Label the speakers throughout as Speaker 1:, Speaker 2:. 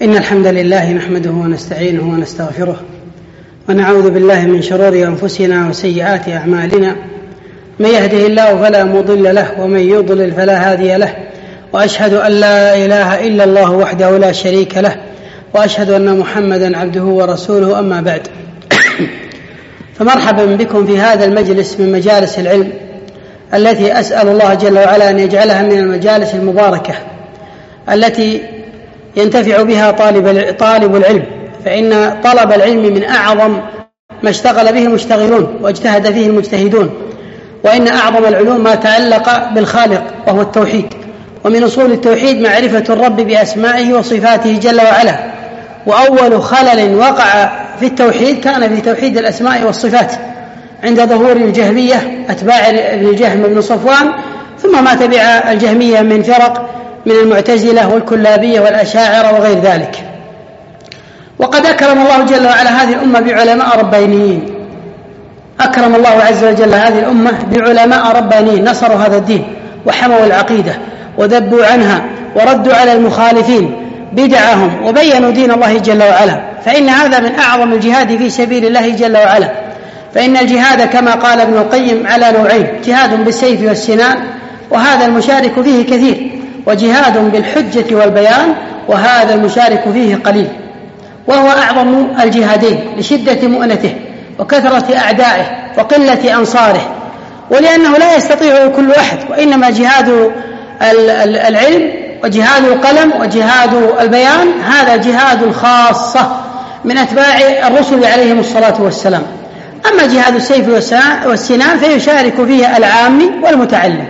Speaker 1: إن الحمد لله نحمده ونستعينه ونستغفره ونعوذ بالله من شرور أنفسنا وسيئات أعمالنا. من يهده الله فلا مضل له ومن يضلل فلا هادي له، وأشهد أن لا إله إلا الله وحده لا شريك له، وأشهد أن محمدا عبده ورسوله. أما بعد، فمرحبا بكم في هذا المجلس من مجالس العلم التي أسأل الله جل وعلا أن يجعلها من المجالس المباركة التي ينتفع بها طالب العلم، فإن طلب العلم من أعظم ما اشتغل به المشتغلون واجتهد فيه المجتهدون، وإن أعظم العلوم ما تعلق بالخالق وهو التوحيد، ومن أصول التوحيد معرفة الرب بأسمائه وصفاته جل وعلا. وأول خلل وقع في التوحيد كان في توحيد الأسماء والصفات عند ظهور الجهمية أتباع ابن الجهم بن صفوان، ثم ما تبع الجهمية من فرق من المعتزلة والكلابية والأشاعرة وغير ذلك. وقد أكرم الله جل وعلا هذه الأمة بعلماء ربانيين، أكرم الله عز وجل هذه الأمة بعلماء ربانيين نصروا هذا الدين وحموا العقيدة وذبوا عنها وردوا على المخالفين بدعهم وبينوا دين الله جل وعلا، فإن هذا من أعظم الجهاد في سبيل الله جل وعلا. فإن الجهاد كما قال ابن القيم على نوعين: جهاد بالسيف والسنان وهذا المشارك فيه كثير، وجهاد بالحجة والبيان وهذا المشارك فيه قليل، وهو أعظم الجهادين لشدة مؤنته وكثرة أعدائه وقلة أنصاره، ولأنه لا يستطيع كل أحد، وإنما جهاد العلم وجهاد القلم وجهاد البيان هذا جهاد خاصة من أتباع الرسل عليهم الصلاة والسلام. أما جهاد السيف والسنان فيشارك فيه العامي والمتعلم.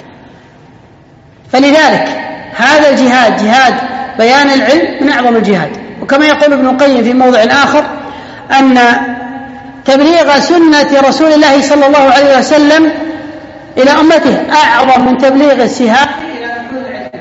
Speaker 1: فلذلك هذا الجهاد جهاد بيان العلم من أعظم الجهاد. وكما يقول ابن القيم في موضع آخر أن تبليغ سنة رسول الله صلى الله عليه وسلم إلى أمته أعظم من تبليغ السهام إلى حدود العلم.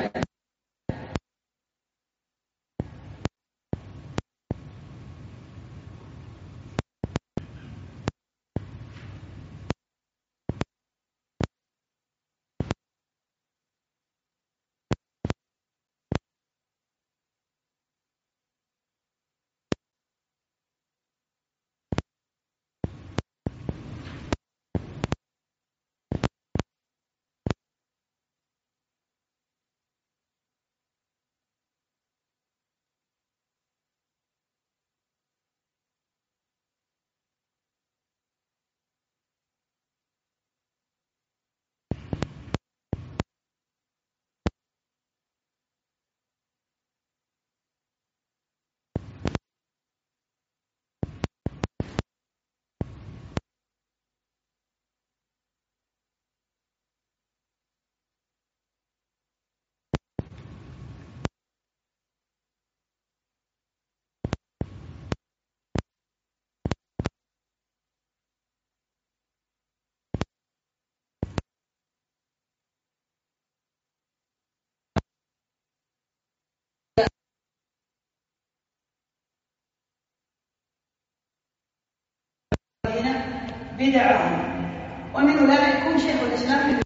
Speaker 1: بدعهم، ومن لا يكون شيخ الإسلام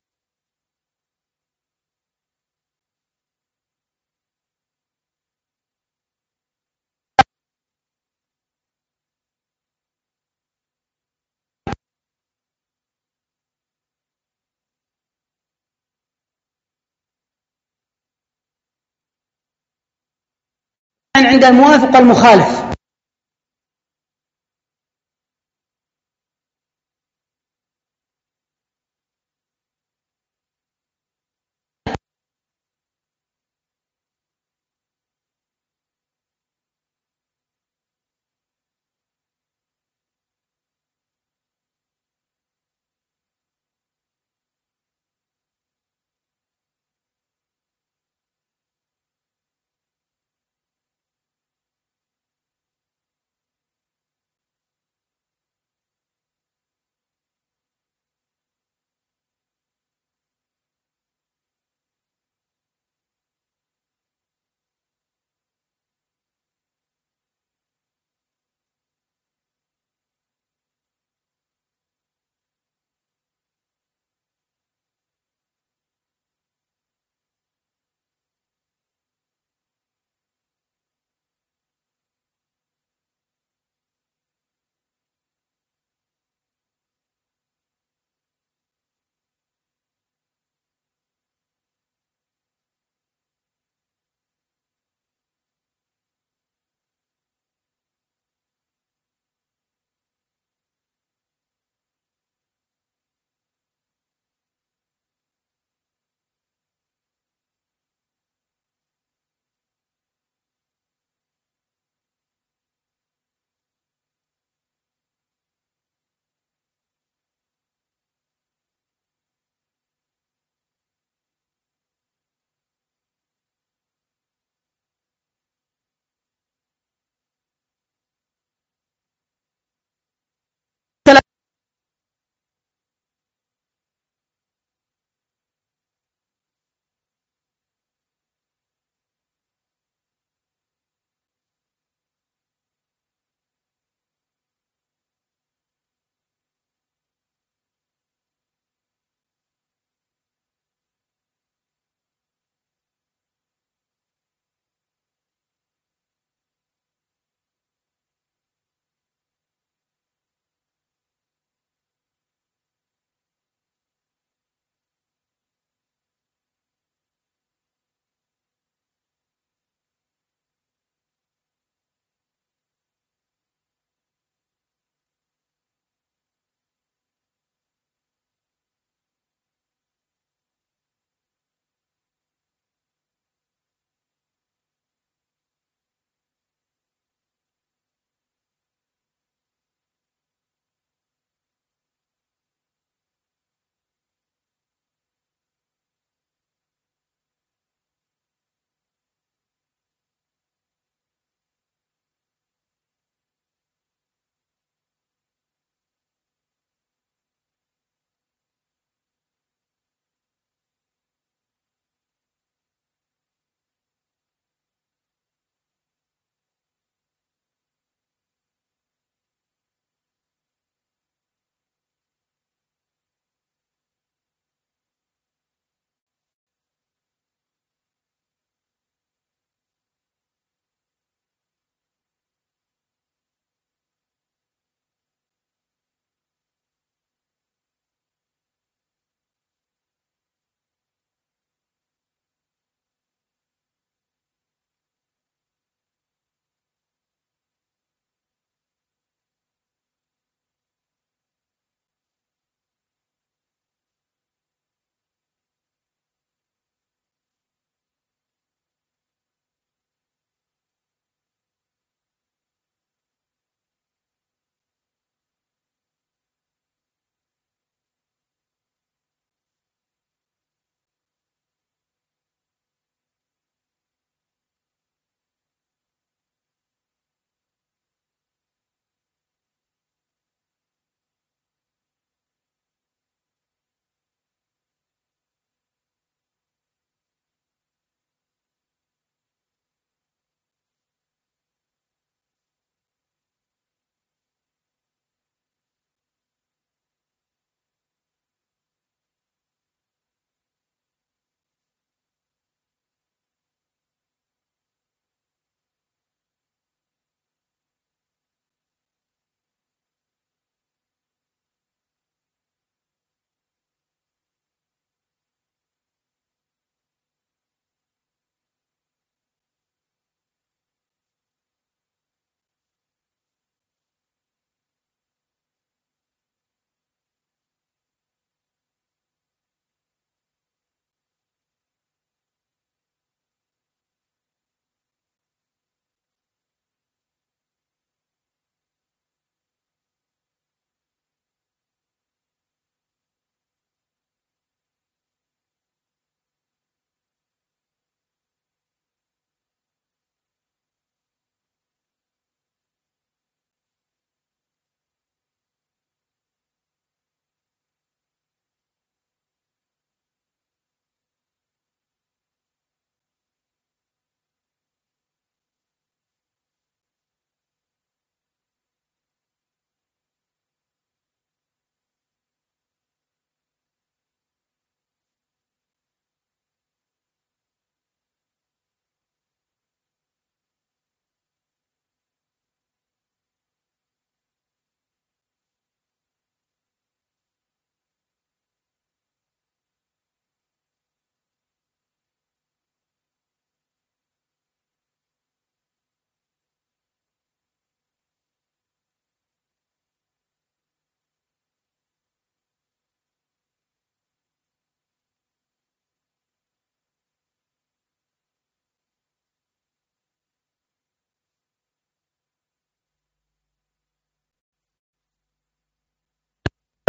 Speaker 1: عند الموافق والمخالف.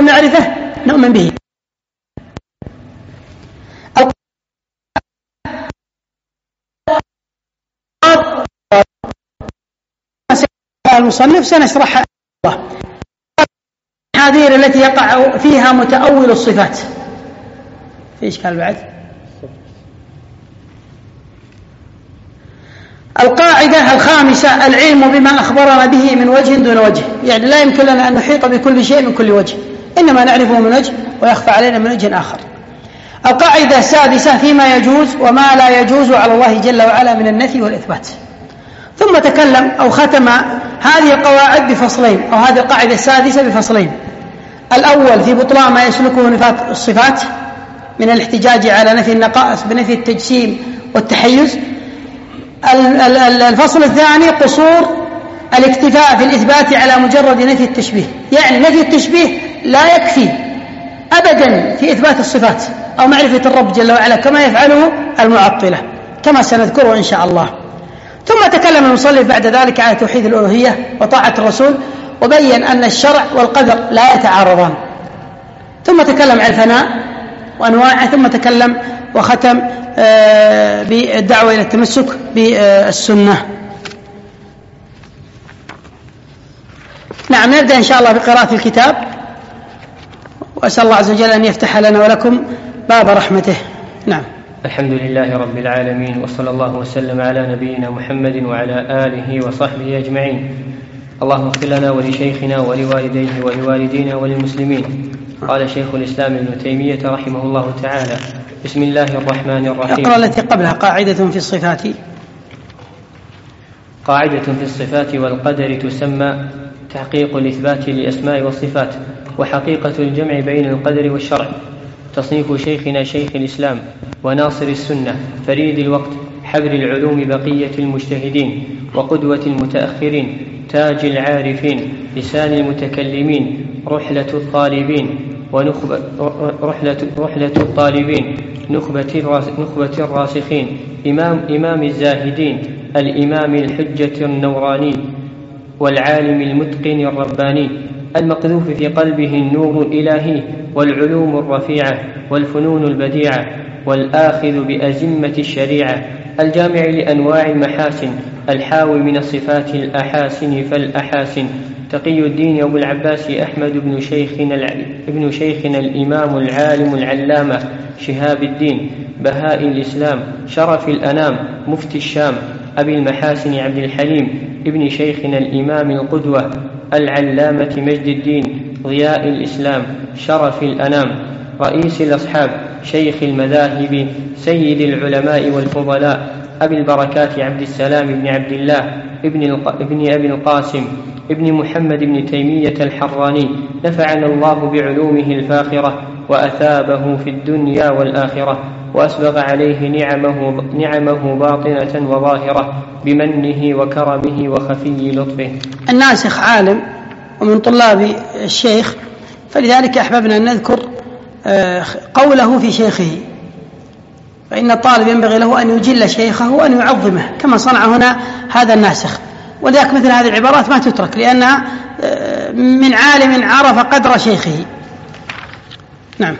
Speaker 1: نعرفه نؤمن به. المصنف سنشرحها الحذير التي يقع فيها متأول الصفات. في إشكال بعد؟ القاعدة الخامسة: العلم بما أخبرنا به من وجه دون وجه، يعني لا يمكن لنا أن نحيط بكل شيء من كل وجه، إنما نعرفه من وجه ويخفى علينا من وجه آخر. القاعدة السادسة: فيما يجوز وما لا يجوز على الله جل وعلا من النفي والإثبات. ثم تكلم أو ختم هذه القواعد بفصلين، أو هذه القاعدة السادسة بفصلين: الأول في بطلان ما يسلكه نفاة الصفات من الاحتجاج على نفي النقائص بنفي التجسيم والتحيز. الفصل الثاني: قصور الاكتفاء في الإثبات على مجرد نفي التشبيه، يعني نفي التشبيه لا يكفي أبدا في إثبات الصفات أو معرفة الرب جل وعلا كما يفعله المعطلة، كما سنذكره إن شاء الله. ثم تكلم المصنف بعد ذلك على توحيد الألوهية وطاعة الرسول، وبين أن الشرع والقدر لا يتعارضان. ثم تكلم عن الفناء وأنواعه، ثم تكلم وختم بالدعوة إلى التمسك بالسنة. نعم، نبدأ إن شاء الله بقراءة الكتاب، وأسأل الله عز وجل أن يفتح لنا ولكم باب رحمته. نعم.
Speaker 2: الحمد لله رب العالمين، وصلى الله وسلم على نبينا محمد وعلى آله وصحبه أجمعين. اللهم اغفر لنا ولشيخنا ولوالديه ولوالدينا وللمسلمين. قال شيخ الإسلام ابن تيمية رحمه الله تعالى: بسم الله الرحمن الرحيم.
Speaker 1: اقرأ التي قبلها: قاعدة في الصفات.
Speaker 2: قاعدة في الصفات والقدر تسمى تحقيق الإثبات للأسماء والصفات، وحقيقة الجمع بين القدر والشرع. تصنيف شيخنا شيخ الإسلام وناصر السنة فريد الوقت حبر العلوم بقية المجتهدين وقدوة المتأخرين تاج العارفين لسان المتكلمين رحلة الطالبين نخبة الراسخين إمام الزاهدين الإمام الحجة النوراني والعالم المتقن الرباني المقذوف في قلبه النور الإلهي والعلوم الرفيعة والفنون البديعة والآخذ بأزمة الشريعة الجامع لأنواع المحاسن الحاوي من الصفات الأحاسن فالأحاسن تقي الدين أبو العباس أحمد ابن شيخنا الإمام العالم العلامة شهاب الدين بهاء الإسلام شرف الأنام مفتي الشام أبي المحاسن عبد الحليم ابن شيخنا الإمام القدوة العلامة مجد الدين ضياء الإسلام شرف الأنام رئيس الأصحاب شيخ المذاهب سيد العلماء والفضلاء أبي البركات عبد السلام بن عبد الله ابن أبي القاسم ابن محمد بن تيمية الحراني نفعنا الله بعلومه الفاخرة وأثابه في الدنيا والآخرة وأسبغ عليه نعمه باطنة وظاهرة بمنه وكرمه وخفي لطفه.
Speaker 1: الناسخ عالم ومن طلاب الشيخ، فلذلك أحببنا أن نذكر قوله في شيخه، فإن الطالب ينبغي له أن يجل شيخه وأن يعظمه كما صنع هنا هذا الناسخ. ولذلك مثل هذه العبارات ما تترك لأنها من عالم عرف قدر شيخه. نعم.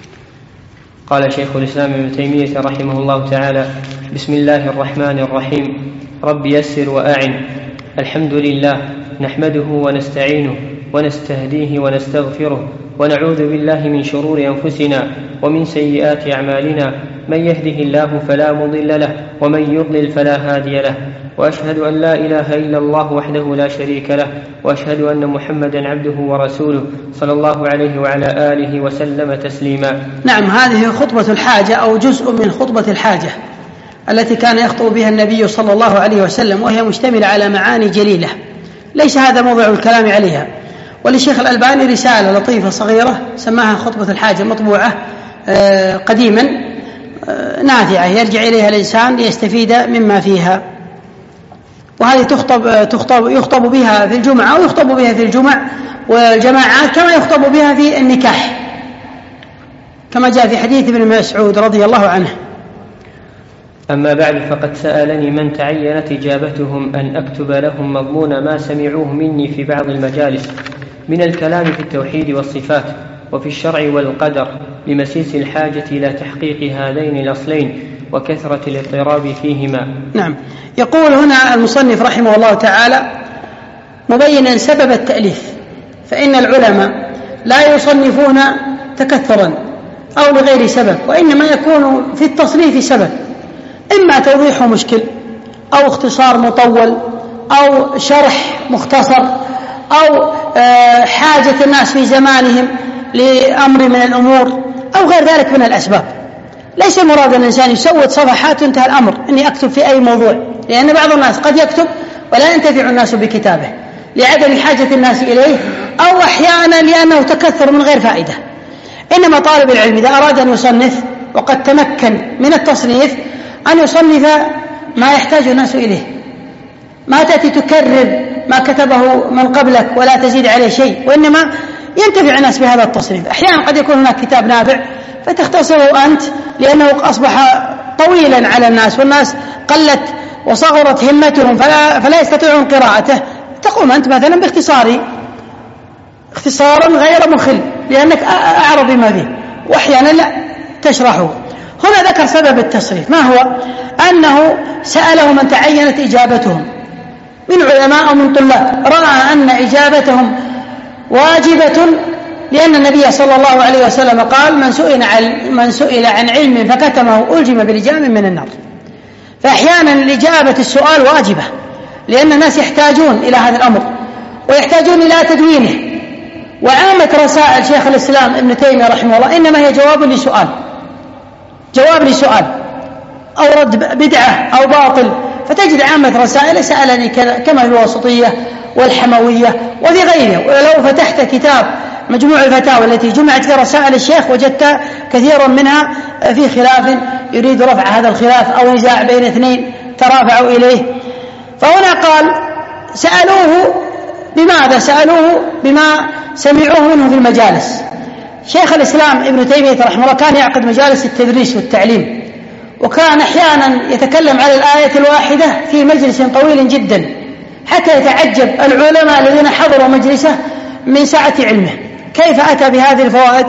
Speaker 2: قال شيخ الإسلام ابن تيمية رحمه الله تعالى: بسم الله الرحمن الرحيم. رب يسر وأعن. الحمد لله نحمده ونستعينه ونستهديه ونستغفره ونعوذ بالله من شرور أنفسنا ومن سيئات أعمالنا، من يهده الله فلا مضل له ومن يضلل فلا هادي له، وأشهد أن لا إله إلا الله وحده لا شريك له، وأشهد أن محمدا عبده ورسوله صلى الله عليه وعلى آله وسلم تسليما.
Speaker 1: نعم، هذه خطبة الحاجة أو جزء من خطبة الحاجة التي كان يخطب بها النبي صلى الله عليه وسلم، وهي مشتملة على معاني جليلة ليس هذا موضع الكلام عليها. وللشيخ الألباني رسالة لطيفة صغيرة سماها خطبة الحاجة مطبوعة قديما نافعة يرجع إليها الإنسان ليستفيد مما فيها. وهذه يخطب بها في الجمعة ويخطب بها في الجمع والجماعات، كما يخطب بها في النكاح كما جاء في حديث ابن مسعود رضي الله عنه.
Speaker 2: أما بعد، فقد سألني من تعينت إجابتهم أن أكتب لهم مضمون ما سمعوه مني في بعض المجالس من الكلام في التوحيد والصفات، وفي الشرع والقدر لمسيس الحاجة إلى تحقيق هذين الأصلين وكثرة الاضطراب فيهما.
Speaker 1: نعم. يقول هنا المصنف رحمه الله تعالى مبينا سبب التأليف، فإن العلماء لا يصنفون تكثرا أو لغير سبب، وإنما يكون في التصنيف سبب، إما توضيح مشكل أو اختصار مطول أو شرح مختصر أو حاجة الناس في زمانهم لأمر من الأمور أو غير ذلك من الأسباب. ليس مراد الإنسان يسود صفحات وانتهى الأمر أني أكتب في أي موضوع، لأن بعض الناس قد يكتب ولا ينتفع الناس بكتابه لعدم حاجة الناس إليه، أو أحيانا لأنه تكثر من غير فائدة. إنما طالب العلم إذا أراد أن يصنف وقد تمكن من التصنيف أن يصنف ما يحتاج الناس إليه، ما تأتي تكرر ما كتبه من قبلك ولا تزيد عليه شيء، وإنما ينتفع الناس بهذا التصنيف. أحيانا قد يكون هناك كتاب نافع فتختصره أنت لأنه أصبح طويلا على الناس والناس قلت وصغرت همتهم فلا يستطيعون قراءته، تقوم أنت مثلا اختصارا غير مخل لأنك أعرض بما فيه، وأحيانا لا تشرحه. هنا ذكر سبب التصريف، ما هو؟ أنه سأله من تعينت إجابتهم من علماء أو من طلاب، رأى أن إجابتهم واجبة، لأن النبي صلى الله عليه وسلم قال من سئل عن علم فكتمه ألجم بلجام من النار. فأحيانا الإجابة السؤال واجبة، لأن الناس يحتاجون إلى هذا الأمر ويحتاجون إلى تدوينه. وعامة رسائل شيخ الإسلام ابن تيمية رحمه الله إنما هي جواب لسؤال أو رد بدعة أو باطل، فتجد عامة رسائل سألني كما في الواسطية والحموية وفي غيره. ولو فتحت كتاب مجموع الفتاوى التي جمعت في رسائل الشيخ وجدت كثيرا منها في خلاف يريد رفع هذا الخلاف أو نزاع بين اثنين ترافعوا إليه. فهنا قال سألوه بماذا؟ سألوه بما سمعوه منه في المجالس. شيخ الإسلام ابن تيمية رحمه الله كان يعقد مجالس التدريس والتعليم، وكان أحيانا يتكلم على الآية الواحدة في مجلس طويل جدا حتى يتعجب العلماء الذين حضروا مجلسه من سعة علمه كيف أتى بهذه الفوائد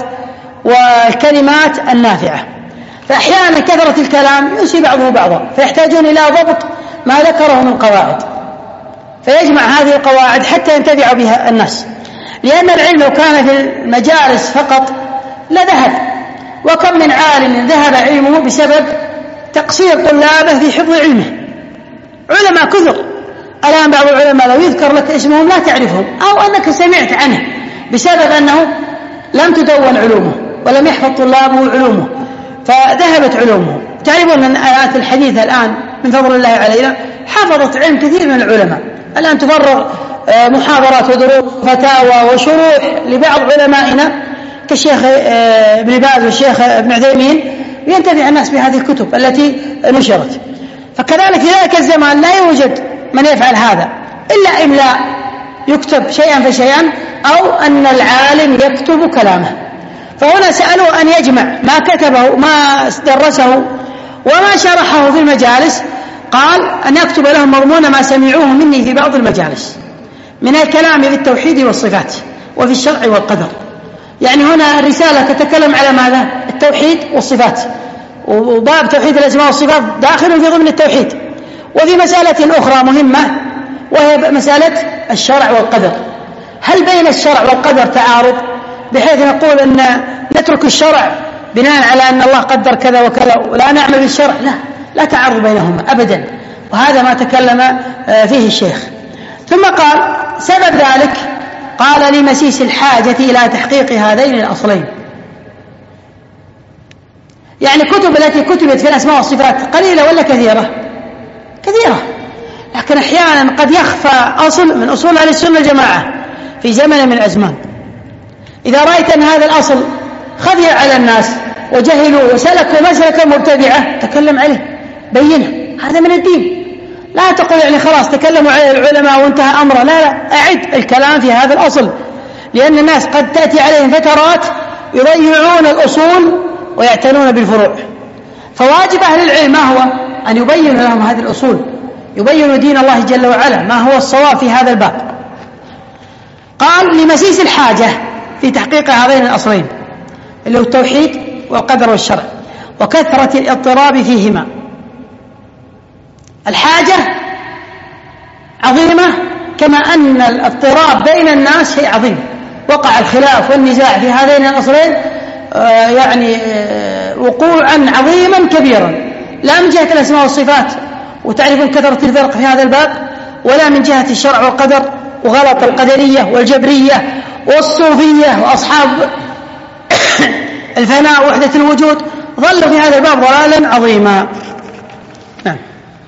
Speaker 1: والكلمات النافعة. فأحيانا كثرة الكلام ينسي بعضه بعضا، فيحتاجون إلى ضبط ما ذكره من قواعد، فيجمع هذه القواعد حتى ينتفع بها الناس. لأن العلم لو كان في المجالس فقط لذهب، وكم من عالم ذهب علمه بسبب تقصير طلابه في حفظ علمه. علماء كثر الآن، بعض العلماء لو يذكر لك اسمهم لا تعرفهم، أو أنك سمعت عنه بسبب أنه لم تدون علومه ولم يحفظ طلابه علومه فذهبت علومه. تعرفون أن آيات الحديث الآن من فضل الله علينا حفظت علم كثير من العلماء. الآن تفرغ محاضرات ودروس فتاوى وشروح لبعض علمائنا كالشيخ ابن باز والشيخ ابن عثيمين، ينتفع الناس بهذه الكتب التي نشرت. فكذلك في ذلك الزمان لا يوجد من يفعل هذا إلا إملاء يكتب شيئا فشيئا، أو أن العالم يكتب كلامه. فهنا سألوا أن يجمع ما كتبه ما درسه وما شرحه في المجالس، قال أن يكتب لهم مضمون ما سمعوه مني في بعض المجالس من الكلام في التوحيد والصفات وفي الشرع والقدر. يعني هنا الرسالة تتكلم على ماذا؟ التوحيد والصفات، وباب توحيد الأسماء والصفات داخل في ضمن التوحيد. وفي مسألة أخرى مهمة وهي مسألة الشرع والقدر. هل بين الشرع والقدر تعارض بحيث نقول أن نترك الشرع بناء على أن الله قدر كذا وكذا ولا نعمل بالشرع؟ لا تعارض بينهما أبدا، وهذا ما تكلم فيه الشيخ. ثم قال سبب ذلك، قال لمسيس الحاجة إلى تحقيق هذين الأصلين. يعني كتب التي كتبت في الأسماء والصفات قليلة ولا كثيرة؟ كثيرة، لكن أحيانا قد يخفى أصل من أصول أهل السنة والجماعة في زمن من الأزمان. إذا رأيت أن هذا الأصل خفي على الناس وجهلوا وسلكوا مسلكا مبتدعة تكلم عليه، بينه، هذا من الدين. لا تقول يعني خلاص تكلموا عليه العلماء وانتهى أمره، لا، أعد الكلام في هذا الأصل، لأن الناس قد تأتي عليهم فترات يضيعون الأصول ويعتنون بالفروع. فواجب أهل العلم ما هو؟ أن يبين لهم هذه الأصول، يبين دين الله جل وعلا ما هو الصواب في هذا الباب. قال لمسيس الحاجة، في تحقيق هذين الأصلين اللي هو التوحيد والقدر والشرع، وكثرة الاضطراب فيهما. الحاجة عظيمة كما أن الاضطراب بين الناس شيء عظيم. وقع الخلاف والنزاع في هذين الأصلين يعني وقوعا عظيما كبيرا، لا من جهة الأسماء والصفات وتعرفون كثرة الفرق في هذا الباب، ولا من جهة الشرع والقدر وغلط القدرية والجبرية والصوفية وأصحاب الفناء ووحدة الوجود، ظلوا في هذا الباب ضلالا عظيما. نعم.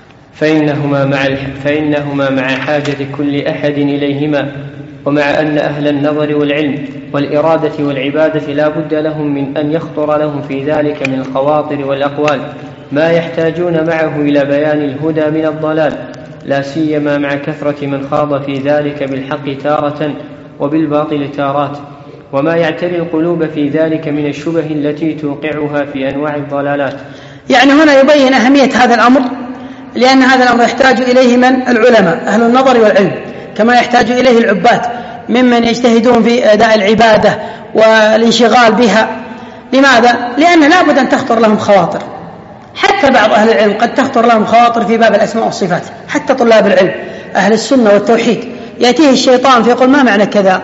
Speaker 2: فإنهما مع حاجة كل أحد إليهما، ومع أن أهل النظر والعلم والإرادة والعبادة لا بد لهم من أن يخطر لهم في ذلك من الخواطر والأقوال ما يحتاجون معه إلى بيان الهدى من الضلال، لا سيما مع كثرة من خاض في ذلك بالحق تارة وبالباطل تارات، وما يعتري القلوب في ذلك من الشبه التي توقعها في أنواع الضلالات.
Speaker 1: يعني هنا يبين أهمية هذا الأمر، لأن هذا الأمر يحتاج إليه من العلماء أهل النظر والعلم، كما يحتاج إليه العباد ممن يجتهدون في أداء العبادة والانشغال بها. لماذا؟ لأن لا بد أن تخطر لهم خواطر، حتى بعض أهل العلم قد تخطر لهم خواطر في باب الأسماء والصفات، حتى طلاب العلم أهل السنة والتوحيد يأتيه الشيطان فيقول ما معنى كذا،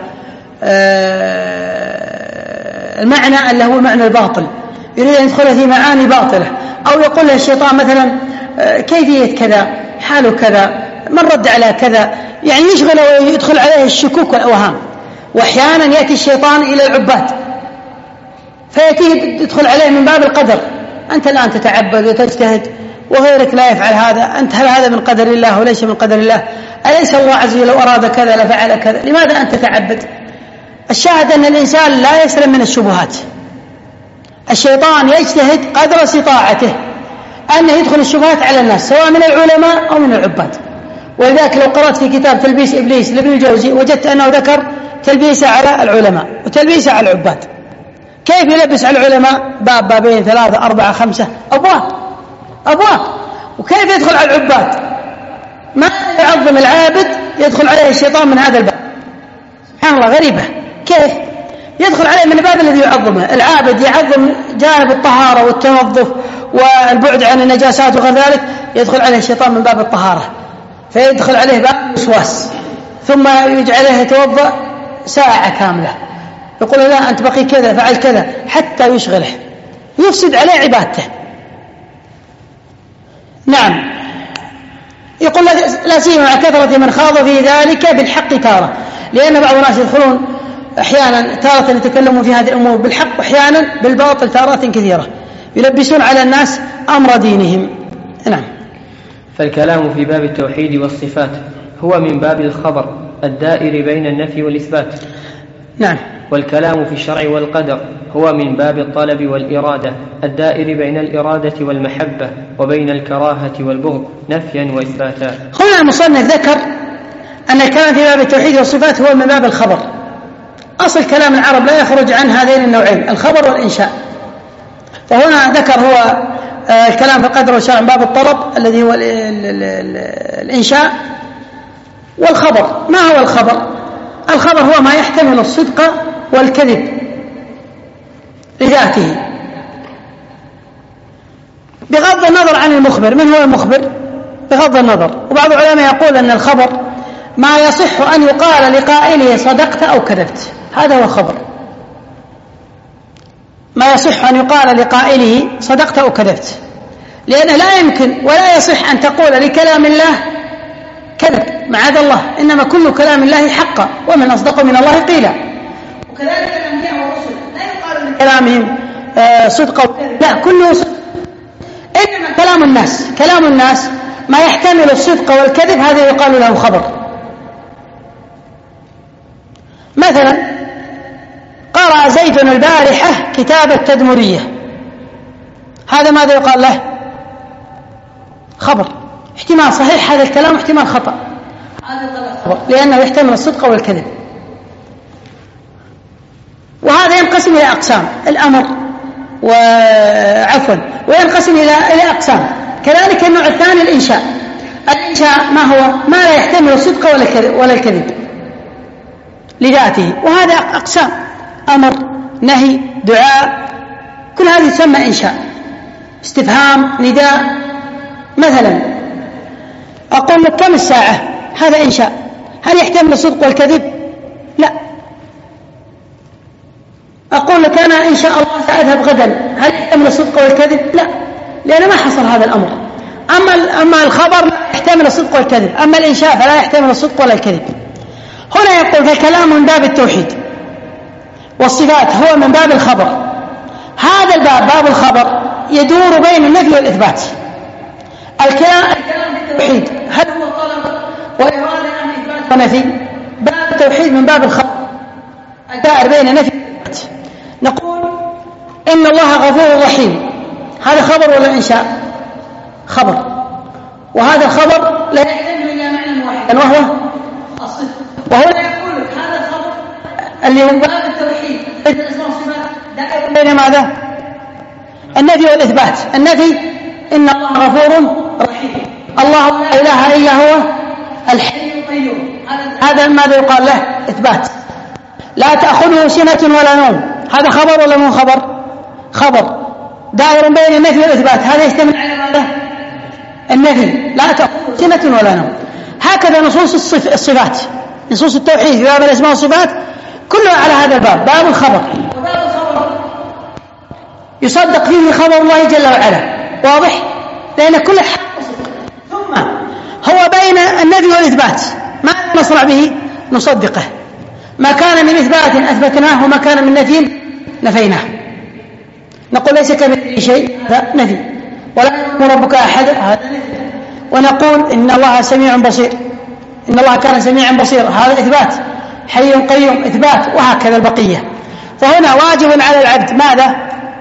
Speaker 1: المعنى اللي هو المعنى الباطل، يريد أن يدخل في معاني باطلة، أو يقول له الشيطان مثلا كيفية كذا، حاله كذا، من رد على كذا، يعني يشغل ويدخل عليه الشكوك والأوهام. وأحيانا يأتي الشيطان إلى العباد فيأتيه يدخل عليه من باب القدر، أنت الآن تتعبد وتجتهد وغيرك لا يفعل هذا، أنت هل هذا من قدر الله وليس من قدر الله؟ أليس الله عز وجل لو أراد كذا لفعل كذا؟ لماذا أنت تتعبد؟ الشاهد أن الإنسان لا يسلم من الشبهات. الشيطان يجتهد قدر استطاعته أنه يدخل الشبهات على الناس سواء من العلماء أو من العباد. ولذلك لو قرأت في كتاب تلبيس إبليس لابن الجوزي وجدت أنه ذكر تلبيس على العلماء وتلبيس على العباد. كيف يلبس على العلماء؟ باب، بابين، 3، 4، 5 أبواب. وكيف يدخل على العباد؟ ما يعظم العابد يدخل عليه الشيطان من هذا الباب. سبحان الله، غريبة كيف يدخل عليه من الباب الذي يعظمه. العابد يعظم جانب الطهارة والتنظف والبعد عن النجاسات وغير ذلك، يدخل عليه الشيطان من باب الطهارة فيدخل عليه باب الوسواس، ثم يجعله يتوضأ ساعة كاملة، يقول لا أنت بقي كذا فعل كذا، حتى يشغله يفسد عليه عبادته. نعم، يقول لا سيما مع كثرة من خاض في ذلك بالحق تارة، لأن بعض الناس يدخلون أحيانا تارة يتكلمون في هذه الأمور بالحق وأحيانا بالباطل تارات كثيرة، يلبسون على الناس أمر دينهم. نعم.
Speaker 2: فالكلام في باب التوحيد والصفات هو من باب الخبر الدائر بين النفي والإثبات.
Speaker 1: نعم.
Speaker 2: والكلام في الشرع والقدر هو من باب الطلب والإرادة الدائر بين الإرادة والمحبة وبين الكراهة والبغض نفيا وإثباتا.
Speaker 1: هنا المصنف ذكر أن الكلام في باب التوحيد والصفات هو من باب الخبر. أصل كلام العرب لا يخرج عن هذين النوعين، الخبر والإنشاء. فهنا ذكر هو الكلام في القدر والشرع من باب الطلب الذي هو الإنشاء، والخبر ما هو الخبر؟ الخبر هو ما يحتمل الصدق والكذب لذاته بغض النظر عن المخبر. من هو المخبر؟ بغض النظر. وبعض العلماء يقول أن الخبر ما يصح أن يقال لقائله صدقت أو كذبت، هذا هو الخبر. ما يصح أن يقال لقائله صدقت أو كذبت، لأنه لا يمكن ولا يصح أن تقول لكلام الله كذب معاذ الله، إنما كل كلام الله حقا، ومن أصدق من الله قيلا. وكذلك الأنبياء والرسل لا يقال من كلامهم صدق أو كذب، لا، كله صدق. إنما كلام الناس ما يحتمل الصدق والكذب، هذا يقال له خبر. مثلا قرأ زيد البارحة كتاب التدمرية، هذا ماذا يقال له؟ خبر. احتمال صحيح هذا الكلام، احتمال خطأ، لأنه يحتمل الصدق والكذب. وهذا ينقسم إلى أقسام، الأمر وينقسم إلى أقسام. كذلك النوع الثاني الإنشاء. الإنشاء ما هو؟ ما لا يحتمل الصدق ولا الكذب لذاته، وهذا أقسام. أمر، نهي، دعاء، كل هذه تسمى إنشاء. استفهام، نداء. مثلا أقول لك كم الساعة، هذا إنشاء. هل يحتمل الصدق والكذب؟ لا. أقول لك أنا إن شاء الله سأذهب غدا، هل يحتمل الصدق والكذب؟ لا، لأن ما حصل هذا الأمر. أما الخبر يحتمل الصدق والكذب، أما الإنشاء فلا يحتمل الصدق ولا الكذب. هنا يقول فالكلام من باب التوحيد والصفات هو من باب الخبر. هذا الباب، باب الخبر، يدور بين النفي والإثبات. الكلام بالتوحيد هل هو طلب وإرادة أم إثبات ونفي؟ باب التوحيد من باب الخبر الدائر بين النفي والإثبات. نقول إن الله غفور رحيم، هذا خبر ولا إنشاء؟ خبر. وهذا الخبر لا يحتمل إلا معنى واحدا وهو الصدق. وهو يقول لك هذا الخبر اللي هو باب التوحيد بين الأسماء والصفات دائر بين ماذا؟ النفي والإثبات. النفي إن الله غفور رحيم، الله لا إله إلا هو الحي القيوم، هذا ماذا يقال له؟ إثبات. لا تأخذه سنة ولا نوم، هذا خبر ولا مو خبر؟ خبر دائر بين النفي والإثبات. هذا يشتمل على ماذا؟ النفي، لا تأخذه سنة ولا نوم. هكذا نصوص الصفات، نصوص التوحيد في باب الأسماء والصفات كلها على هذا الباب، باب الخبر. وباب الخبر يصدق فيه خبر الله جل وعلا، واضح؟ لأن كل حق. ثم هو بين النفي والإثبات، ما نصنع به؟ نصدقه. ما كان من إثبات أثبتناه، وما كان من نفي نفيناه. نقول ليس كمثله شيء، هذا نفي. ولا يظلم ربك أحد، هذا نفي. ونقول إن الله سميع بصير، إن الله كان سميعا بصيرا، هذا إثبات. حي قيوم، إثبات. وهكذا البقية. فهنا واجب على العبد ماذا؟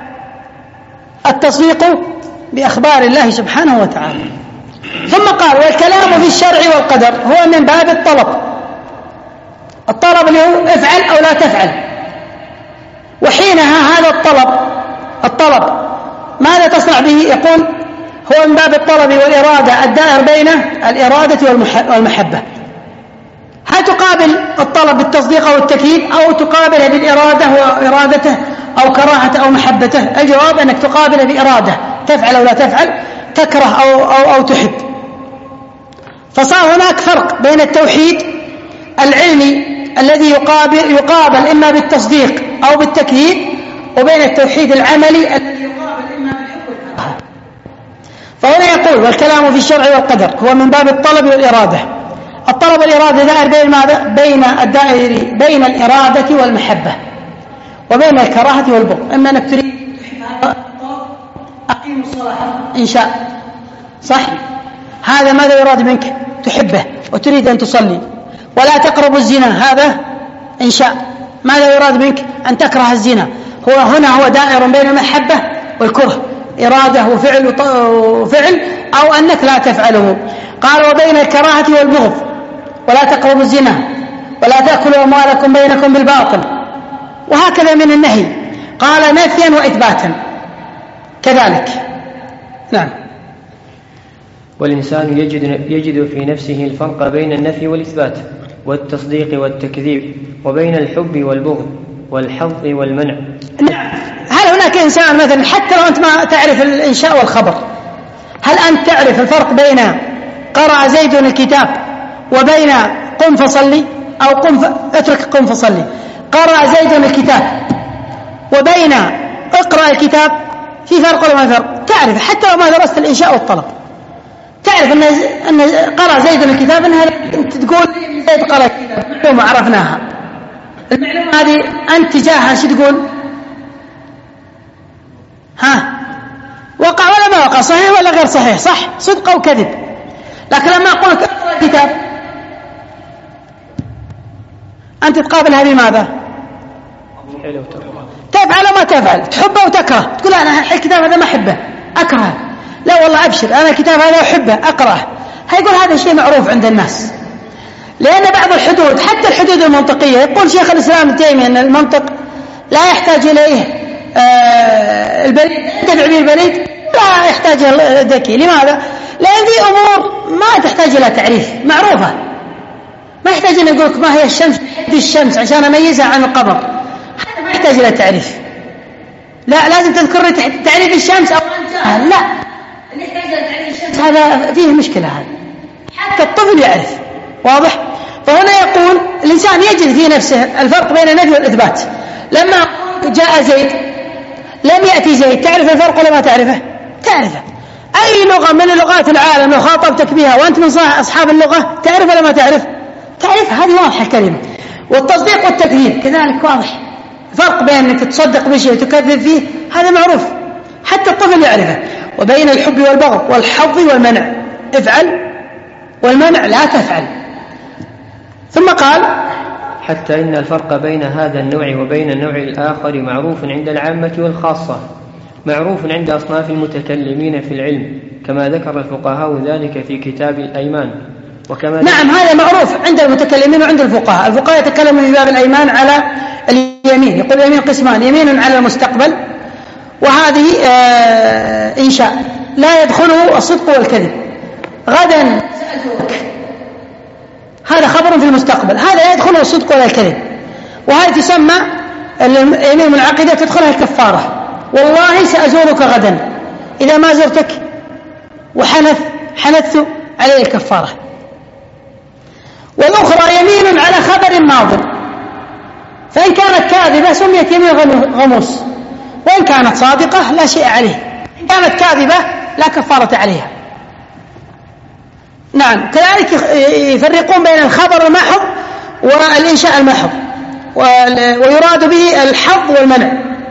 Speaker 1: التصديق بأخبار الله سبحانه وتعالى. ثم قال والكلام في الشرع والقدر هو من باب الطلب. الطلب اللي هو افعل أو لا تفعل. وحينها هذا الطلب ماذا تصنع به؟ يقول هو من باب الطلب والإرادة الدائر بين الإرادة والمحبة. هل تقابل الطلب بالتصديق أو التكييد، أو تقابله بالإرادة وإرادته، أو كراهته أو محبته؟ الجواب أنك تقابله بإرادة، تفعل أو لا تفعل، تكره أو تحب. فصار هناك فرق بين التوحيد العلمي الذي يقابل إما بالتصديق أو بالتكييد، وبين التوحيد العملي الذي يقابل إما بالحب والكراهة. فهنا يقول والكلام في الشرع والقدر هو من باب الطلب والإرادة. الطلب والإرادة دائر بين ماذا؟ بين الإرادة والمحبة، وبين الكراهة والبغض. إما أنك تريد أقيم الصلاة إن شاء، صح؟ هذا ماذا يراد منك؟ تحبه وتريد أن تصلي. ولا تقربوا الزنا، هذا إن شاء. ماذا يراد منك؟ أن تكره الزنا. هو دائر بين المحبة والكره، إرادة وفعل أو أنك لا تفعله. قال وبين الكراهة والبغض. ولا تقربوا الزنا، ولا تأكلوا أموالكم بينكم بالباطل. وهكذا من النهي قال نفيا وإثباتا كذلك. نعم.
Speaker 2: والإنسان يجد في نفسه الفرق بين النفي والإثبات والتصديق والتكذيب، وبين الحب والبغض والحظ والمنع.
Speaker 1: نعم. هل هناك إنسان مثلا حتى لو أنت ما تعرف الإنشاء والخبر، هل أنت تعرف الفرق بين قرأ زيد الكتاب وبين قم فصلي، أو اترك قم فصلي؟ قرأ زيد الكتاب وبين اقرأ الكتاب، في فرق ولا ما فرق؟ تعرف حتى لو ما درست الإنشاء والطلب، تعرف أن قرأ زيد الكتاب، أنها أنت تقول زيد قرأ الكتاب، معلومة عرفناها. المعلومة هذه أنت تجاهها شو تقول؟ وقع ولا ما وقع، صحيح ولا غير صحيح، صح، صدق أو كذب. لكن لما أقول لك اقرأ الكتاب، أنت تقابلها بماذا؟ تفعل وما تفعل، تحبه وتكره. تقول أنا الكتاب هذا ما أحبه، أكرهه. لا والله أبشر، أنا الكتاب هذا أحبه، أقرأه. هيقول هذا شيء معروف عند الناس. لأن بعض الحدود، حتى الحدود المنطقية، يقول شيخ الإسلام ابن تيمية أن المنطق لا يحتاج إليه البليد، يدفع به البليد، لا يحتاج الذكي. لماذا؟ لأن في أمور ما تحتاج إلى تعريف، معروفة، ما يحتاج أن يقولك ما هي الشمس، حد الشمس عشان أميزها عن القمر، هذا ما يحتاج يحتاج إلى تعريف، لا لازم تذكر تعريف الشمس أو أنت لا، اللي يحتاج إلى تعريف الشمس هذا فيه مشكلة، هذا حتى الطفل يعرف. واضح؟ فهنا يقول الإنسان يجد في نفسه الفرق بين النفي والإثبات. لما جاء زيد لم يأتي زيد، تعرف الفرق ولا ما تعرفه؟ تعرفه. أي لغة من لغات العالم لو خاطبتك بها وأنت من أصحاب اللغة تعرف ولا ما تعرف؟ تعرف، هذه واضحة الكلمة. والتصديق والتكذيب كذلك واضح، فرق بين أنك تصدق بشيء وتكذب فيه هذا معروف، حتى الطفل يعرفه. وبين الحب والبغض والحظ والمنع، افعل والمنع لا تفعل. ثم قال
Speaker 2: حتى إن الفرق بين هذا النوع وبين النوع الآخر معروف عند العامة والخاصة، معروف عند أصناف المتكلمين في العلم، كما ذكر الفقهاء ذلك في كتاب الأيمان. وكما
Speaker 1: نعم، هذا معروف عند المتكلمين وعند الفقهاء. الفقهاء يتكلموا في باب الأيمان على اليمين، يقول اليمين قسمان: يمين على المستقبل، وهذه إنشاء لا يدخله الصدق والكذب. غدا سأزورك، هذا خبر في المستقبل، هذا لا يدخله الصدق ولا الكذب. وهذه تسمى اليمين منعقدة تدخلها الكفارة: والله سأزورك غدا، إذا ما زرتك حنثت عليه الكفارة. والأخرى يمين على خبر ماض، فإن كانت كاذبة سميت يمين غموس، وإن كانت صادقة لا شيء عليه. إن كانت كاذبة لا كفارة عليها. نعم، كذلك يفرقون بين الخبر المحض والإنشاء المحض، ويراد به الحظ والمنع.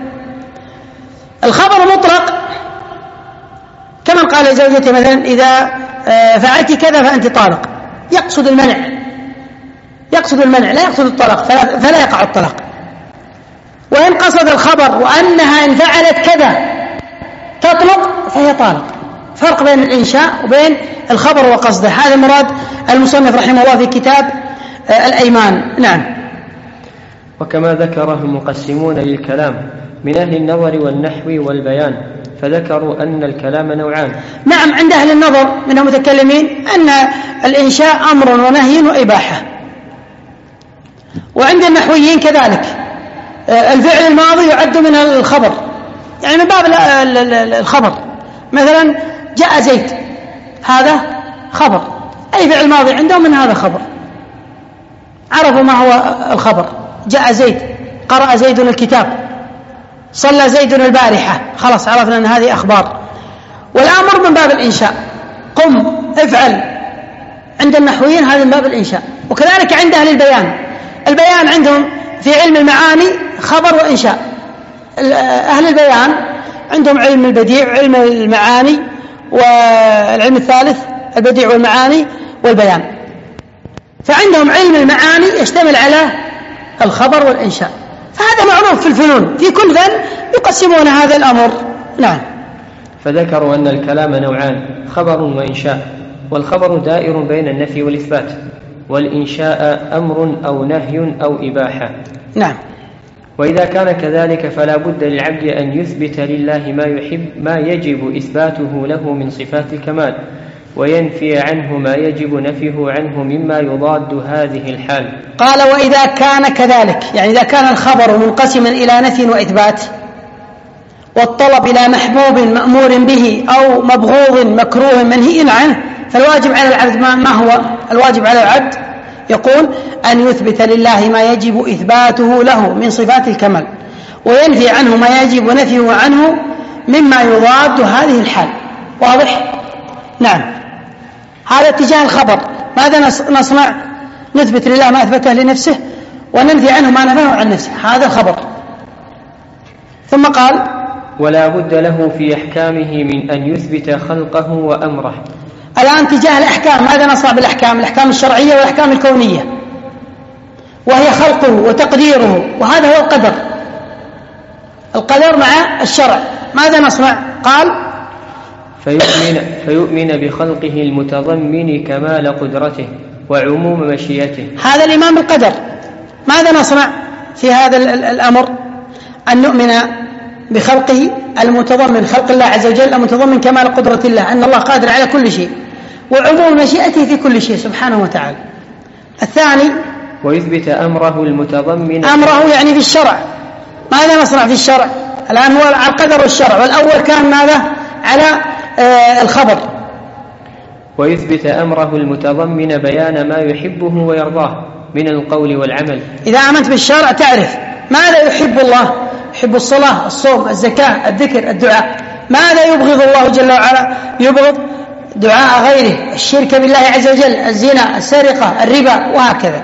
Speaker 1: الخبر مطلق كمن قال لزوجته مثلا: إذا فعلت كذا فأنت طالق، يقصد المنع لا يقصد الطلاق، فلا يقع الطلاق. وإن قصد الخبر وأنها إن فعلت كذا تطلق فهي طالق. فرق بين الإنشاء وبين الخبر وقصده، هذا مراد المصنف رحمه الله في كتاب الأيمان. نعم.
Speaker 2: وكما ذكره المقسمون للكلام من أهل النظر والنحو والبيان، فذكروا أن الكلام نوعان.
Speaker 1: نعم، عند أهل النظر من المتكلمين أن الإنشاء أمر ونهي وإباحة، وعند النحويين كذلك الفعل الماضي يعد من الخبر، يعني من باب الخبر. مثلا جاء زيد، هذا خبر، أي فعل ماضي عندهم من هذا خبر، عرفوا ما هو الخبر. جاء زيد، قرأ زيد الكتاب، صلى زيد البارحة، خلاص عرفنا أن هذه أخبار. والأمر من باب الإنشاء: قم افعل. عند النحويين هذا من باب الإنشاء. وكذلك عند أهل البيان عندهم في علم المعاني خبر وإنشاء. أهل البيان عندهم علم البديع وعلم المعاني، والعلم الثالث البديع والمعاني والبيان. فعندهم علم المعاني يشتمل على الخبر والإنشاء، فهذا معروف في الفنون، في كل فن يقسمون هذا الأمر. نعم.
Speaker 2: فذكروا أن الكلام نوعان: خبر وإنشاء. والخبر دائر بين النفي والإثبات، والإنشاء أمر أو نهي أو إباحة.
Speaker 1: نعم.
Speaker 2: وإذا كان كذلك فلا بد للعبد أن يثبت لله ما يحب، ما يجب إثباته له من صفات الكمال، وينفي عنه ما يجب نفيه عنه مما يضاد هذه الحال.
Speaker 1: قال: وإذا كان كذلك، يعني إذا كان الخبر منقسما إلى نفي وإثبات، والطلب إلى محبوب مأمور به أو مبغوض مكروه منهي عنه، فالواجب على العبد ما هو الواجب على العبد؟ يقول: أن يثبت لله ما يجب إثباته له من صفات الكمال، وينفي عنه ما يجب نفيه عنه مما يضاد هذه الحال. واضح؟ نعم. هذا اتجاه الخبر. ماذا نصنع؟ نثبت لله ما أثبته لنفسه، وننفي عنه ما نفاه عن نفسه، هذا الخبر. ثم قال:
Speaker 2: ولا بد له في أحكامه من أن يثبت خلقه وأمره.
Speaker 1: الآن تجاه الأحكام، ماذا نصنع بالأحكام؟ الأحكام الشرعية والأحكام الكونية، وهي خلقه وتقديره، وهذا هو القدر مع الشرع. ماذا نصنع؟ قال:
Speaker 2: فيؤمن بخلقه المتضمن كمال قدرته وعموم مشيئته.
Speaker 1: هذا الإيمان بالقدر. ماذا نصنع في هذا الأمر؟ أن نؤمن بخلقه المتضمن، خلق الله عز وجل المتضمن كمال قدرة الله، أن الله قادر على كل شيء، وعموم مشيئته في كل شيء سبحانه وتعالى. الثاني:
Speaker 2: ويثبت أمره المتضمن،
Speaker 1: أمره يعني في الشرع، ماذا نصنع في الشرع؟ الآن هو على القدر والشرع، والأول كان ماذا؟ على الخبر.
Speaker 2: ويثبت أمره المتضمن بيان ما يحبه ويرضاه من القول والعمل.
Speaker 1: إذا آمنت بالشرع تعرف ماذا يحب الله، يحب الصلاة، الصوم، الزكاة، الذكر، الدعاء. ماذا يبغض الله جل وعلا؟ يبغض دعاء غيره، الشرك بالله عز وجل، الزنا، السرقة، الربا، وهكذا.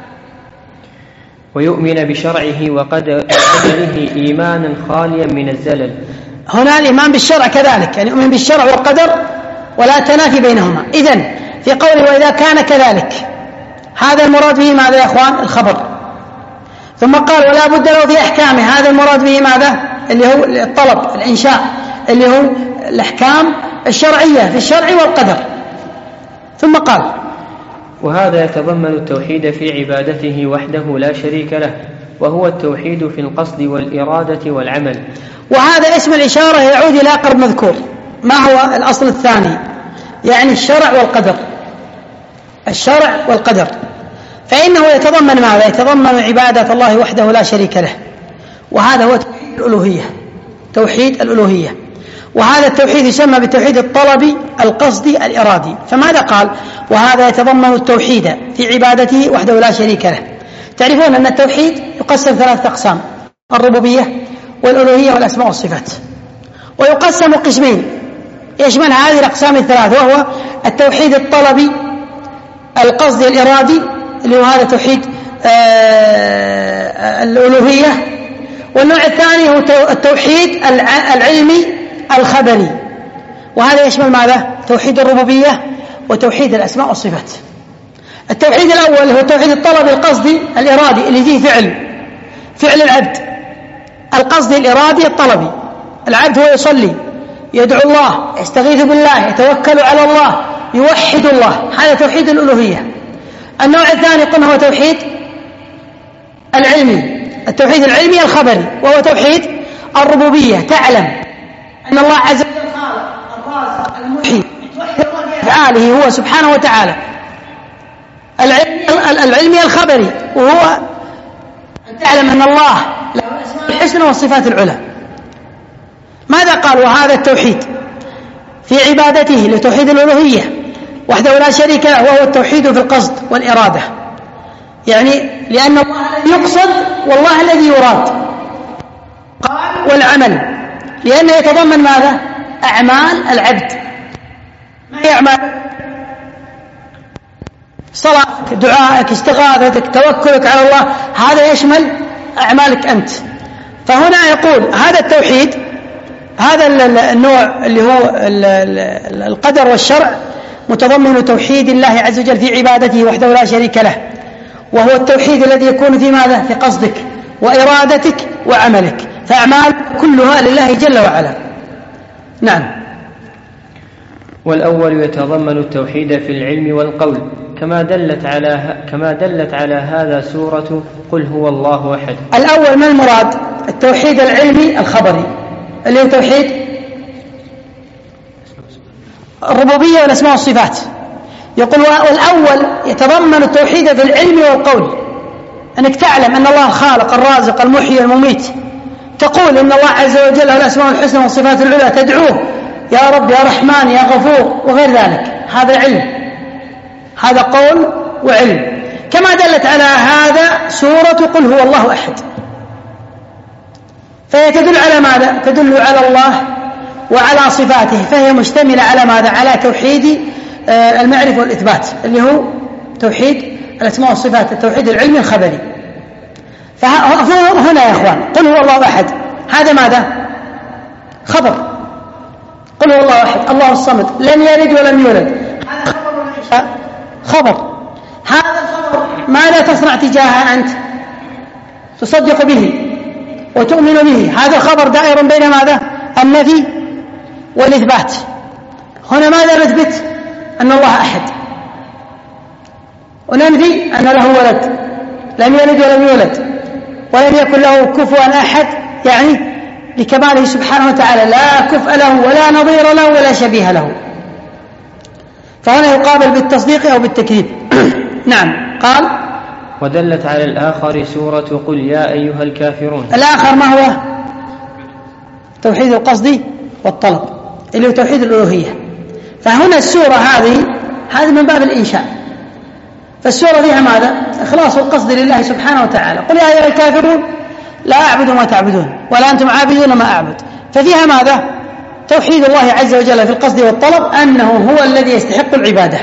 Speaker 2: ويؤمن بشرعه وقدره إيمانا خاليا من الزلل.
Speaker 1: هنا الإيمان بالشرع كذلك، يعني يؤمن بالشرع والقدر ولا تنافي بينهما. إذن في قوله وإذا كان كذلك، هذا المراد به ماذا يا أخوان؟ الخبر. ثم قال ولا بد له في أحكامه، هذا المراد به ماذا؟ اللي هو الطلب، الإنشاء، اللي هو الأحكام الشرعية في الشرع والقدر. ثم قال
Speaker 2: وهذا يتضمن التوحيد في عبادته وحده لا شريك له، وهو التوحيد في القصد والإرادة والعمل.
Speaker 1: وهذا اسم الإشارة يعود إلى أقرب مذكور. ما هو الأصل الثاني؟ يعني الشرع والقدر، الشرع والقدر. فإنه يتضمن ماذا؟ يتضمن عبادة الله وحده لا شريك له، وهذا هو توحيد الألوهية، توحيد الألوهية. وهذا التوحيد يسمى بالتوحيد الطلبي القصدي الإرادي. فماذا قال؟ وهذا يتضمن التوحيد في عبادته وحده لا شريك له. تعرفون أن التوحيد يقسم 3 أقسام: الربوبية والألوهية والأسماء والصفات. ويقسم قسمين يشمل هذه الأقسام ال3، وهو التوحيد الطلبي القصدي الإرادي اللي هو هذا توحيد الألوهية، والنوع الثاني هو التوحيد العلمي الخبري، وهذا يشمل ماذا؟ توحيد الربوبية وتوحيد الأسماء والصفات. التوحيد الأول هو توحيد الطلب القصدي الإرادي اللي فيه فعل العبد، القصدي الإرادي الطلبي. العبد هو يصلي، يدعو الله، يستغيث بالله، يتوكل على الله، يوحد الله، هذا توحيد الألوهية. النوع الثاني قلنا هو توحيد العلمي، التوحيد العلمي الخبري، وهو توحيد الربوبية. تعلم أن الله عز وجل خالق الرازق المحيي أفعاله هو سبحانه وتعالى. العلمي الخبري وهو أن تعلم أن الله له الأسماء الحسنى والصفات العلى. ماذا قال؟ وهذا التوحيد في عبادته لتوحيد الألوهية وحده لا شريك له، وهو التوحيد في القصد والإرادة، يعني لأن الله الذي يقصد والله الذي يراد. قال والعمل، لأنه يتضمن ماذا؟ أعمال العبد. ما هي أعمال؟ صلاتك، دعائك، استغاثتك، توكلك على الله، هذا يشمل أعمالك أنت. فهنا يقول هذا التوحيد، هذا النوع اللي هو القدر والشرع متضمن توحيد الله عز وجل في عبادته وحده لا شريك له، وهو التوحيد الذي يكون في ماذا؟ في قصدك وإرادتك وعملك، فأعمال كلها لله جل وعلا. نعم.
Speaker 2: والأول يتضمن التوحيد في العلم والقول، كما دلت على هذا سورة قل هو الله أحد.
Speaker 1: الأول ما المراد؟ التوحيد العلمي الخبري اللي هو توحيد الربوبية والأسماء والصفات. يقول والأول يتضمن التوحيد في العلم والقول، أنك تعلم أن الله الخالق الرازق المحيي المميت، تقول إن الله عز وجل له الأسماء الحسنى والصفات العلى، تدعوه يا رب يا رحمن يا غفور وغير ذلك، هذا علم، هذا قول وعلم. كما دلت على هذا سورة قل هو الله أحد، فهي تدل على ماذا؟ تدل على الله وعلى صفاته، فهي مشتملة على ماذا؟ على توحيد المعرفة والإثبات اللي هو توحيد الأسماء والصفات، التوحيد العلمي الخبري. فهنا يا أخوان قل هو الله أحد، هذا ماذا؟ خبر. قل هو الله أحد الله الصمد لم يلد ولم يولد، هذا خبر. هذا الخبر ماذا تصنع تجاهه أنت؟ تصدق به وتؤمن به. هذا الخبر دائر بين ماذا؟ النفي والإثبات. هنا ماذا نثبت؟ أن الله أحد، وننفي أن له ولد، لم يلد ولم يولد ولم يكن له كفوا أحد، يعني لكماله سبحانه وتعالى لا كفء له ولا نظير له ولا شبيه له. فهنا يقابل بالتصديق أو بالتكذيب. نعم. قال
Speaker 2: ودلت على الآخر سورة قل يا أيها الكافرون.
Speaker 1: الآخر ما هو؟ توحيد القصد والطلب اللي هو توحيد الألوهية. فهنا السورة هذه من باب الإنشاء، فالسورة فيها ماذا؟ إخلاص القصد لله سبحانه وتعالى. قل يا أيها الكافرون لا أعبد ما تعبدون ولا أنتم عابدون ما أعبد. ففيها ماذا؟ توحيد الله عز وجل في القصد والطلب، أنه هو الذي يستحق العبادة.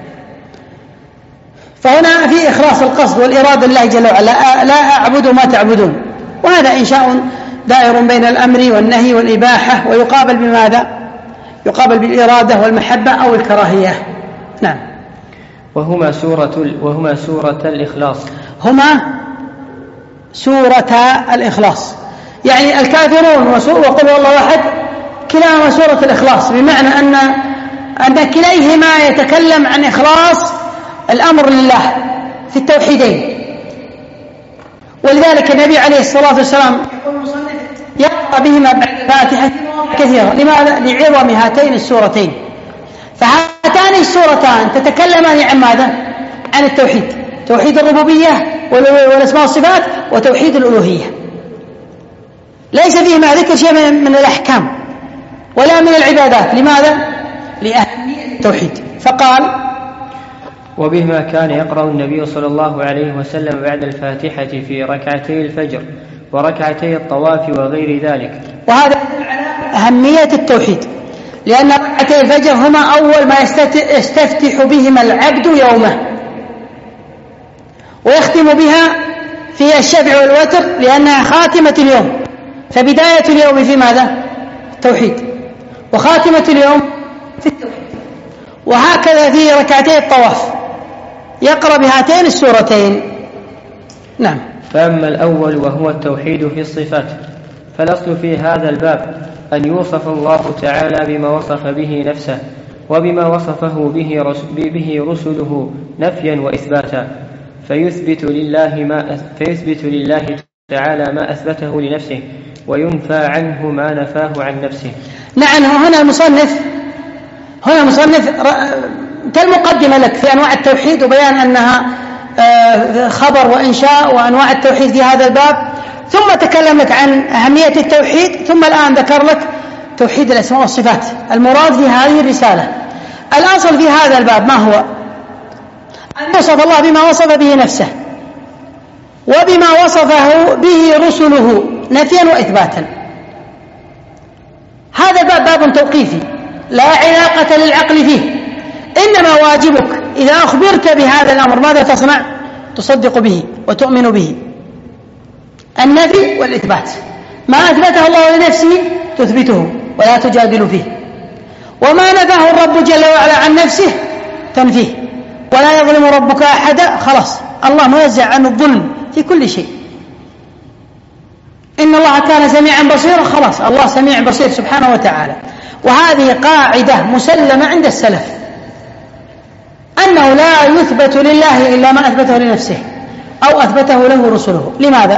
Speaker 1: فهنا في إخلاص القصد والإرادة لله جل وعلا، لا أعبد ما تعبدون، وهذا إنشاء دائر بين الأمر والنهي والإباحة، ويقابل بماذا؟ يقابل بالإرادة والمحبة أو الكراهية. نعم.
Speaker 2: وهما سورة الإخلاص.
Speaker 1: هما سورة الإخلاص، يعني الكافرون وقل والله أحد كلاهما سورة الإخلاص، بمعنى أن كليهما يتكلم عن إخلاص الأمر لله في التوحيدين. ولذلك النبي عليه الصلاة والسلام يقرأ بهما بعد الفاتحة كثيرا. لماذا؟ لعظم هاتين السورتين. فهاتان السورتان تتكلمان عن ماذا؟ عن التوحيد، توحيد الربوبية والأسماء والصفات، وتوحيد الألوهية. ليس فيهما ذكر شيء من الأحكام ولا من العبادات. لماذا؟ لأهمية التوحيد. فقال:
Speaker 2: وبهما كان يقرأ النبي صلى الله عليه وسلم بعد الفاتحة في ركعتي الفجر وركعتي الطواف وغير ذلك.
Speaker 1: وهذا أهمية التوحيد، لأن ركعتي الفجر هما أول ما يستفتح بهما العبد يومه، ويختم بها في الشفع والوتر لأنها خاتمة اليوم. فبداية اليوم في ماذا؟ التوحيد، وخاتمة اليوم في التوحيد. وهكذا في ركعتي الطواف يقرأ بهاتين السورتين. نعم.
Speaker 2: فأما الأول وهو التوحيد في الصفات، فالأصل في هذا الباب أن يوصف الله تعالى بما وصف به نفسه وبما وصفه به رسله نفيا وإثباتا، فيثبت لله تعالى ما أثبته لنفسه وينفى عنه ما نفاه عن نفسه.
Speaker 1: نعم. هنا المصنف كالمقدمة لك في أنواع التوحيد وبيان أنها خبر وإنشاء وأنواع التوحيد في هذا الباب، ثم تكلم لك عن أهمية التوحيد، ثم الآن ذكر لك توحيد الأسماء والصفات المراد في هذه الرسالة. الأصل في هذا الباب ما هو؟ أن يوصف الله بما وصف به نفسه وبما وصفه به رسله نفيا وإثباتا. هذا الباب باب توقيفي لا علاقة للعقل فيه، إنما واجبك إذا أخبرت بهذا الأمر ماذا تصنع؟ تصدق به وتؤمن به، النفي والإثبات. ما أثبته الله لنفسه تثبته ولا تجادل فيه، وما نفاه الرب جل وعلا عن نفسه تنفيه. ولا يظلم ربك أحدا، خلاص الله منزع عن الظلم في كل شيء. إن الله كان سميعا بصيرا، خلاص الله سميع بصير سبحانه وتعالى. وهذه قاعدة مسلمة عند السلف، أنه لا يثبت لله إلا ما أثبته لنفسه أو أثبته له رسله. لماذا؟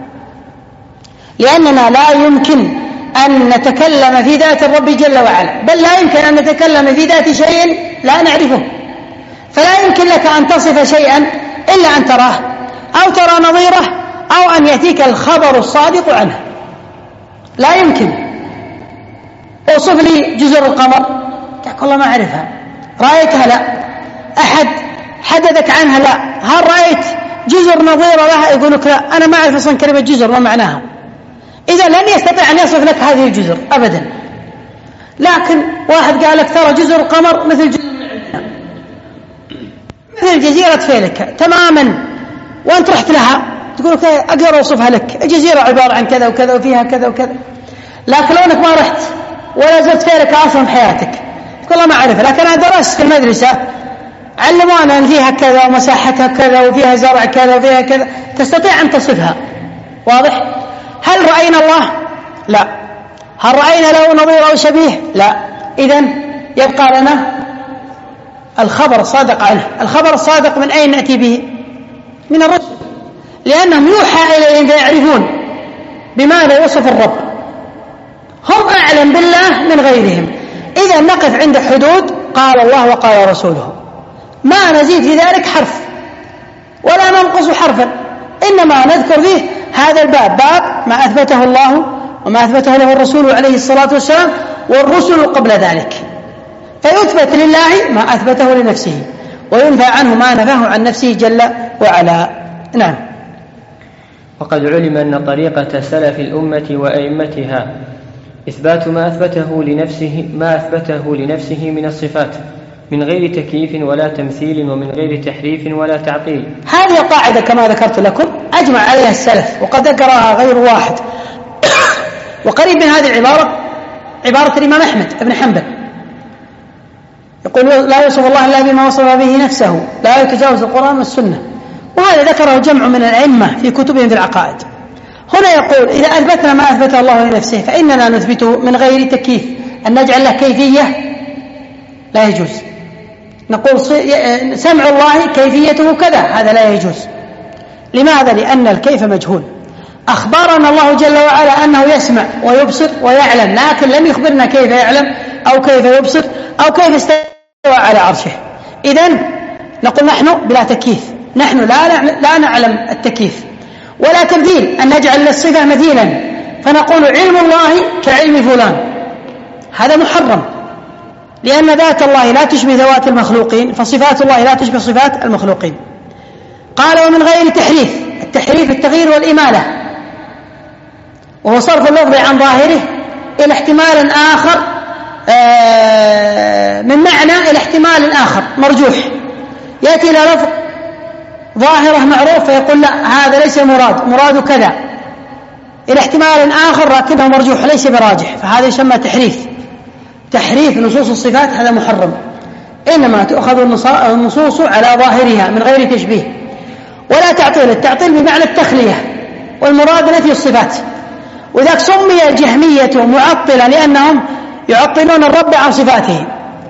Speaker 1: لأننا لا يمكن أن نتكلم في ذات الرب جل وعلا، بل لا يمكن أن نتكلم في ذات شيء لا نعرفه. فلا يمكن لك أن تصف شيئا إلا أن تراه أو ترى نظيره أو أن يأتيك الخبر الصادق عنه. لا يمكن. اوصف لي جزر القمر، تقول والله ما أعرفها. رأيتها؟ لا. أحد حدثك عنها؟ لا. هل رأيت جزر نظيرة لها؟ يقول لك لا، أنا ما أعرف أصلا كلمة جزر ما معناها. إذا لن يستطيع أن يصف لك هذه الجزر أبدا. لكن واحد قال لك ترى جزر القمر مثل جزيرة فيلك تماما، وأنت رحت لها تقول لك أقدر أوصفها لك، الجزيرة عبارة عن كذا وكذا وفيها كذا وكذا. لكن لو أنك ما رحت ولا زرت فيلك أصلا بحياتك تقول الله ما أعرفها. لكن أنا درست في المدرسة علمونا أن فيها كذا ومساحتها كذا وفيها زرع كذا وفيها كذا، تستطيع أن تصفها. واضح؟ هل رأينا الله؟ لا. هل رأينا له نظير أو شبيه؟ لا. إذن يبقى لنا الخبر الصادق عنه. الخبر الصادق من أين نأتي به؟ من الرسل، لأنهم يوحى إليهم فيعرفون بماذا يوصف الرب، هم أعلم بالله من غيرهم. إذا نقف عند حدود قال الله وقال رسوله، ما نزيد في ذلك حرف ولا ننقص حرفا، إنما نذكر فيه هذا الباب، باب ما أثبته الله وما أثبته له الرسول عليه الصلاة والسلام والرسل قبل ذلك، فيثبت لله ما أثبته لنفسه وينفى عنه ما نفاه عن نفسه جل وعلا. نعم.
Speaker 2: وقد علم أن طريقة سلف الأمة وأئمتها إثبات ما أثبته لنفسه من الصفات من غير تكييف ولا تمثيل ومن غير تحريف ولا تعطيل.
Speaker 1: هذه القاعدة كما ذكرت لكم أجمع عليها السلف، وقد ذكرها غير واحد. وقريب من هذه العبارة عبارة الإمام أحمد بن حنبل، يقول لا يوصف الله إلا بما وصف به نفسه، لا يتجاوز القرآن والسنة، وهذا ذكره جمع من الأئمة في كتبهم في العقائد. هنا يقول إذا أثبتنا ما أثبته الله لنفسه فإننا نثبته من غير تكييف، أن نجعل له كيفية لا يجوز، نقول سمع الله كيفيته كذا، هذا لا يجوز. لماذا؟ لأن الكيف مجهول. أخبرنا الله جل وعلا أنه يسمع ويبصر ويعلم، لكن لم يخبرنا كيف يعلم أو كيف يبصر أو كيف استوى على عرشه. إذن نقول نحن بلا تكييف، نحن لا نعلم التكييف ولا تمثيل، أن نجعل للصفة مثيلا فنقول علم الله كعلم فلان، هذا محرم، لأن ذات الله لا تشبه ذوات المخلوقين، فصفات الله لا تشبه صفات المخلوقين. قال ومن غير تحريف، التحريف التغيير والإمالة، وهو صرف اللفظ عن ظاهره إلى احتمال آخر، من معنى إلى احتمال آخر مرجوح، يأتي إلى لفظ ظاهرة معروف فيقول لا هذا ليس مراد كذا، إلى احتمال آخر لكنه مرجوح ليس براجح، فهذا يسمى تحريف نصوص الصفات، هذا محرم. إنما تؤخذ النصوص على ظاهرها من غير تشبيه ولا تعطيل. التعطيل بمعنى التخلية، والمراد نفي الصفات، وذاك سمي الجهمية معطلة لأنهم يعطلون الرب عن صفاته.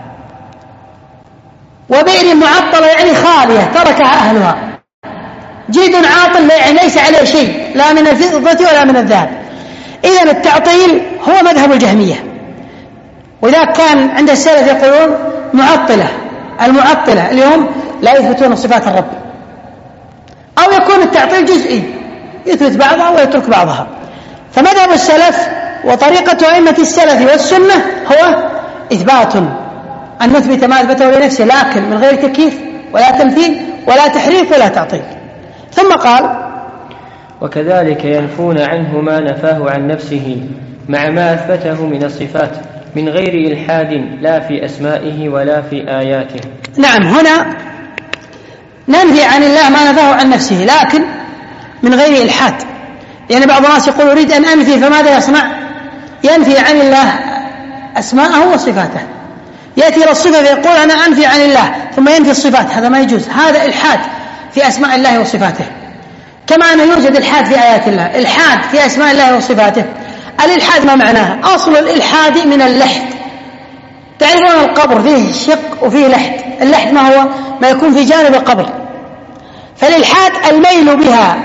Speaker 1: وبئر معطلة يعني خالية تركها أهلها، جيد عاطل يعني ليس عليه شيء لا من الفضة ولا من الذهب. إذن التعطيل هو مذهب الجهمية، وإذا كان عند السلف يقولون المعطلة اليوم لا يثبتون صفات الرب، أو يكون التعطيل جزئي يثبت بعضها ويترك بعضها. فمذهب السلف وطريقة أئمة السلف والسنة هو إثبات، أن نثبت ما أثبته لنفسه لكن من غير تكييف ولا تمثيل ولا تحريف ولا تعطيل. ثم قال
Speaker 2: وكذلك ينفون عنه ما نفاه عن نفسه مع ما أثبته من الصفات من غير إلحاد لا في أسمائه ولا في آياته.
Speaker 1: نعم، هنا ننفي عن الله ما نفاه عن نفسه لكن من غير إلحاد، لأن بعض الناس يقول أريد أن أنفي، فماذا يصنع؟ ينفي عن الله أسماءه وصفاته، يأتي إلى الصفة فيقول أنا أنفي عن الله ثم ينفي الصفات، هذا ما يجوز، هذا إلحاد في أسماء الله وصفاته. كما أنه يوجد إلحاد في آيات الله، إلحاد في أسماء الله وصفاته. الإلحاد ما معناه؟ أصل الإلحاد من اللحد. تعرفون القبر فيه شق وفيه لحد، اللحد ما هو؟ ما يكون في جانب القبر. فالإلحاد الميل بها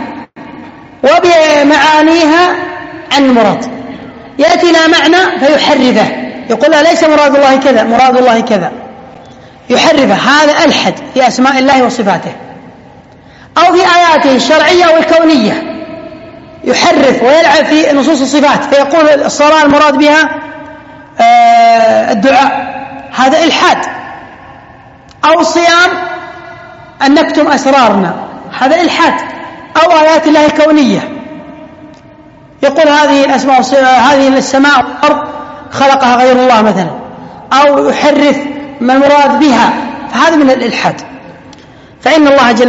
Speaker 1: وبمعانيها عن المراد، يأتي إلى معنى فيحرفه، يقول ليس مراد الله كذا، مراد الله كذا، يحرفه، هذا ألحد في أسماء الله وصفاته. أو في آياته الشرعية والكونية يحرف ويلعب في نصوص الصفات، فيقول الصلاة المراد بها الدعاء، هذا إلحاد. أو الصيام أن نكتم أسرارنا، هذا إلحاد. أو آيات الله الكونية يقول هذه الأسماء هذه السماء والأرض خلقها غير الله مثلا، أو يحرف ما المراد بها، فهذا من الإلحاد. فإن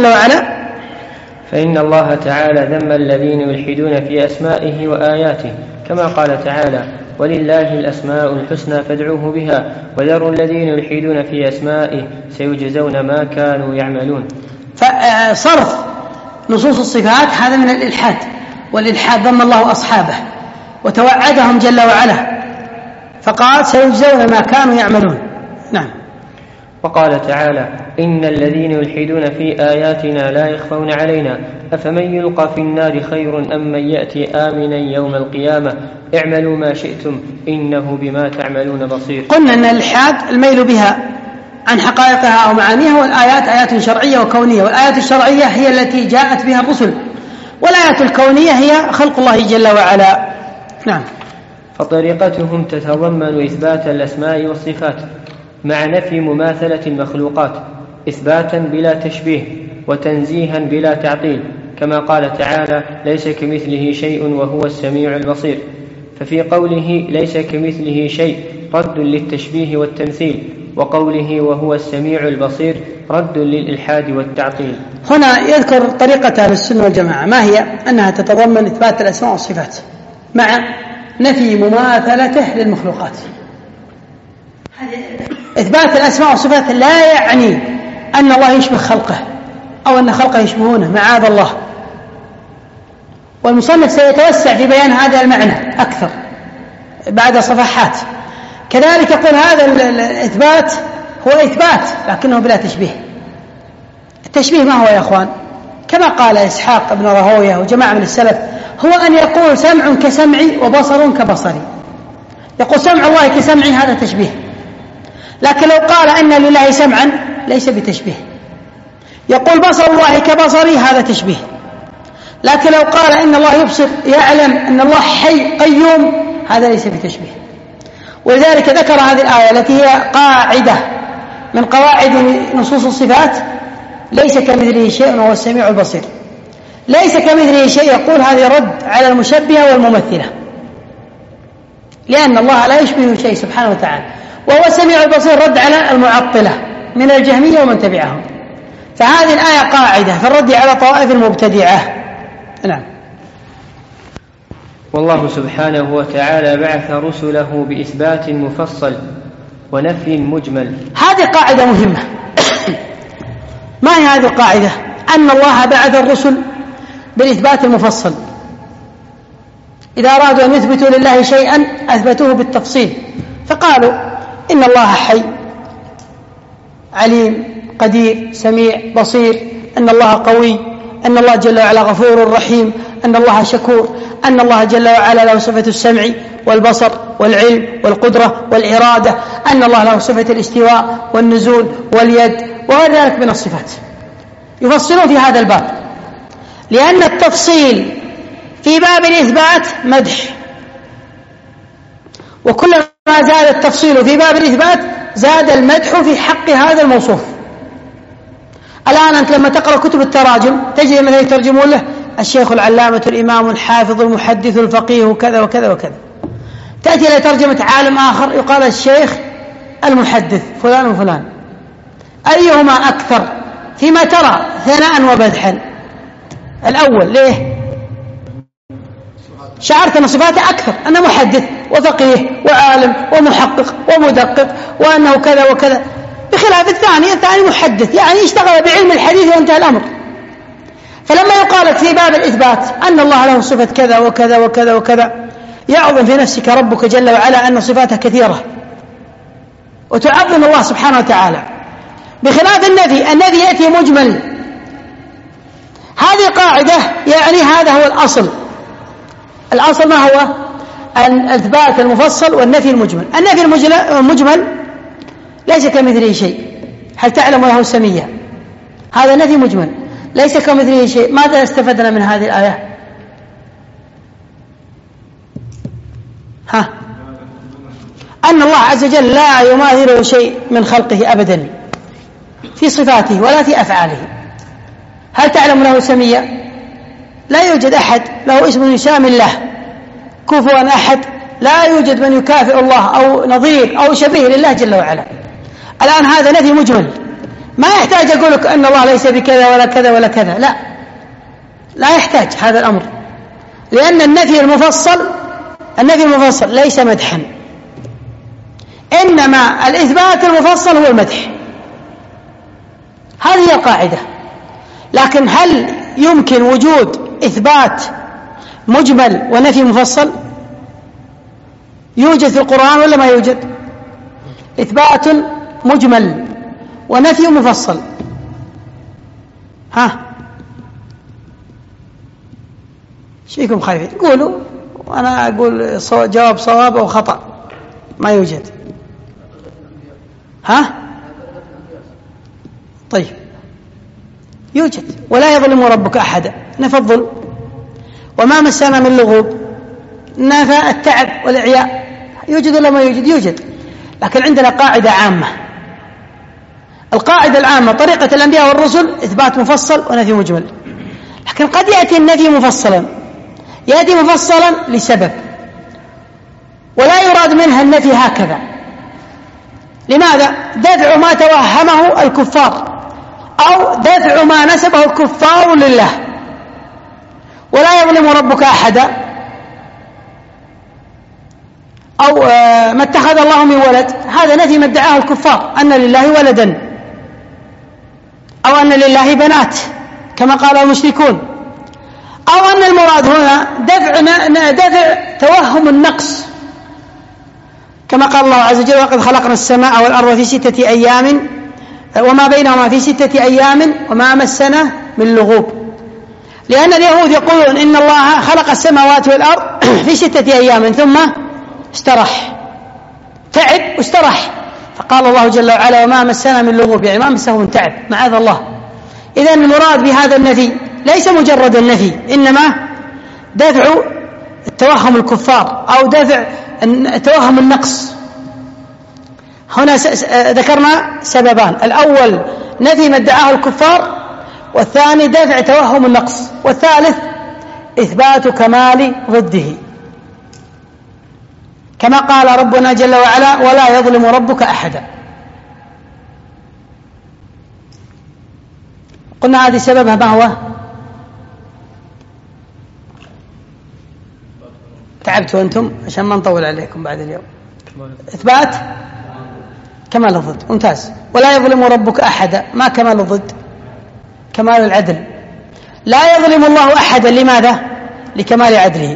Speaker 1: الله
Speaker 2: تعالى ذم الذين يلحدون في أسمائه وآياته، كما قال تعالى ولله الأسماء الحسنى فادعوه بها وذروا الذين يلحدون في أسمائه سيجزون ما كانوا يعملون.
Speaker 1: فصرف نصوص الصفات هذا من الإلحاد، والإلحاد ذم الله أصحابه وتوعدهم جل وعلا، فقال سيجزون ما كانوا يعملون. نعم.
Speaker 2: وقال تعالى إن الذين يلحدون في آياتنا لا يخفون علينا أفمن يلقى في النار خير أم من يأتي آمنا يوم القيامة اعملوا ما شئتم إنه بما تعملون بصير.
Speaker 1: قلنا أن الإلحاد الميل بها عن حقائقها أو معانيها، والآيات آيات شرعية وكونية، والآيات الشرعية هي التي جاءت بها الرسل، والآيات الكونية هي خلق الله جل وعلا. نعم.
Speaker 2: فطريقتهم تتضمن إثبات الأسماء والصفات مع نفي مماثلة المخلوقات، إثباتا بلا تشبيه وتنزيها بلا تعطيل، كما قال تعالى: ليس كمثله شيء وهو السميع البصير. ففي قوله ليس كمثله شيء رد للتشبيه والتمثيل، وقوله وهو السميع البصير رد للإلحاد والتعطيل.
Speaker 1: هنا يذكر طريقة أهل السنة والجماعة، ما هي؟ أنها تتضمن إثبات الأسماء والصفات مع نفي مماثلته للمخلوقات. إثبات الأسماء والصفات لا يعني أن الله يشبه خلقه أو أن خلقه يشبهونه، معاذ الله. والمصنف سيتوسع في بيان هذا المعنى أكثر بعد صفحات. كذلك يقول هذا الإثبات هو إثبات لكنه بلا تشبيه. التشبيه ما هو يا أخوان؟ كما قال إسحاق بن راهويه وجماعة من السلف، هو أن يقول سمع كسمعي وبصر كبصري. يقول سمع الله كسمعي، هذا تشبيه. لكن لو قال أن لله سمعا ليس بتشبيه. يقول بصر الله كبصري، هذا تشبيه. لكن لو قال إن الله يبصر، يعلم أن الله حي قيوم، هذا ليس بتشبيه. ولذلك ذكر هذه الآية التي هي قاعدة من قواعد نصوص الصفات: ليس كمثله شيء وهو السميع البصير. ليس كمثله شيء، يقول هذه رد على المشبهة والممثلة، لأن الله لا يشبه شيء سبحانه وتعالى. وهو السميع البصير رد على المعطلة من الجهمية ومن تبعهم. فهذه الآية قاعدة في الرد على طوائف المبتدعة. نعم.
Speaker 2: والله سبحانه وتعالى بعث رسله بإثبات مفصل ونفي مجمل.
Speaker 1: هذه قاعدة مهمة. ما هي هذه القاعدة؟ أن الله بعث الرسل بالإثبات المفصل. إذا أرادوا أن يثبتوا لله شيئا أثبتوه بالتفصيل، فقالوا إن الله حي عليم قدير سميع بصير، أن الله قوي، أن الله جل وعلا غفور رحيم، أن الله شكور، أن الله جل وعلا له صفة السمع والبصر والعلم والقدرة والإرادة، أن الله له صفة الاستواء والنزول واليد وغير ذلك من الصفات. يفصلون في هذا الباب، لأن التفصيل في باب الإثبات مدح، وكلما زاد التفصيل في باب الإثبات زاد المدح في حق هذا الموصوف. الآن أنت لما تقرأ كتب التراجم تجد مثلا يترجمون له الشيخ العلامة الإمام الحافظ المحدث الفقيه كذا وكذا وكذا. تأتي إلى ترجمة عالم آخر يقال الشيخ المحدث فلان وفلان. أيهما أكثر فيما ترى ثناء ومدحا؟ الأول. ليه؟ شعرت أن صفاته أكثر، أنه محدث وفقيه وعالم ومحقق ومدقق وأنه كذا وكذا، بخلاف الثاني محدث يعني اشتغل بعلم الحديث وانتهى الأمر. فلما يقال في باب الإثبات أن الله له صفة كذا وكذا وكذا وكذا، يعظم في نفسك ربك جل وعلا أن صفاته كثيرة وتعظم الله سبحانه وتعالى. بخلاف النفي يأتي مجمل. هذه قاعدة، يعني هذا هو الأصل. الأصل ما هو؟ الإثبات المفصل والنفي المجمل. النفي المجمل ليس كمثله شيء، هل تعلم له سميا؟ هذا نفي مجمل، ليس كمثله شيء. ماذا استفدنا من هذه الآية؟ أن الله عز وجل لا يماثله شيء من خلقه أبدا في صفاته ولا في أفعاله. هل تعلم له سميا؟ لا يوجد أحد له اسم يسامي الله كفوا أحد، لا يوجد من يكافئ الله أو نظير أو شبيه لله جل وعلا. الآن هذا نفي مجمل، ما يحتاج أقول لك أن الله ليس بكذا ولا كذا ولا كذا، لا يحتاج هذا الأمر، لأن النفي المفصل ليس مدحا، إنما الإثبات المفصل هو المدح. هذه هي القاعدة. لكن هل يمكن وجود إثبات مجمل ونفي مفصل؟ يوجد في القرآن ولا ما يوجد؟ إثبات مجمل ونفي مفصل. شيكم خايفين قولوا، وأنا أقول جواب صواب أو خطأ. ما يوجد. طيب يوجد. ولا يظلم ربك أحدا، نفى الظلم. وما مسنا من لغوب، نفى التعب والإعياء. يوجد ولا ما يوجد؟ يوجد. لكن عندنا قاعدة عامة. القاعدة العامة طريقة الأنبياء والرسل إثبات مفصل ونفي مجمل. لكن قد يأتي النفي مفصلا، يأتي مفصلا لسبب، ولا يراد منها النفي هكذا. لماذا؟ دفع ما توهمه الكفار، أو دفع ما نسبه الكفار لله. ولا يظلم ربك أحدا، أو ما اتخذ الله من ولد، هذا نفي ما ادعاه الكفار أن لله ولدا، أو أن لله بنات كما قال المشركون، أو أن المراد هنا دفع توهم النقص كما قال الله عز وجل: وقد خلقنا السماء والأرض في 6 أيام وما بينهما في 6 أيام وما مسنا من لغوب. لأن اليهود يقولون إن الله خلق السماوات والأرض في 6 أيام ثم استراح، تعب واستراح، فقال الله جل وعلا: وما مسنا من لغوب، يعني ما مسه من تعب، معاذ الله. إذن المراد بهذا النفي ليس مجرد النفي، إنما دفع التوهم الكفار، أو دفع توهم النقص. هنا ذكرنا سببان: الأول نفي ما ادعاه الكفار، والثاني دفع توهم النقص، والثالث إثبات كمال ضده، كما قال ربنا جل وعلا: ولا يظلم ربك أحدا. قلنا هذه سببها ما هو؟ تعبتوا أنتم عشان ما نطول عليكم بعد اليوم. إثبات كمال الضد، ممتاز. ولا يظلم ربك أحدا، ما كمال الضد؟ كمال العدل. لا يظلم الله أحدا، لماذا؟ لكمال عدله.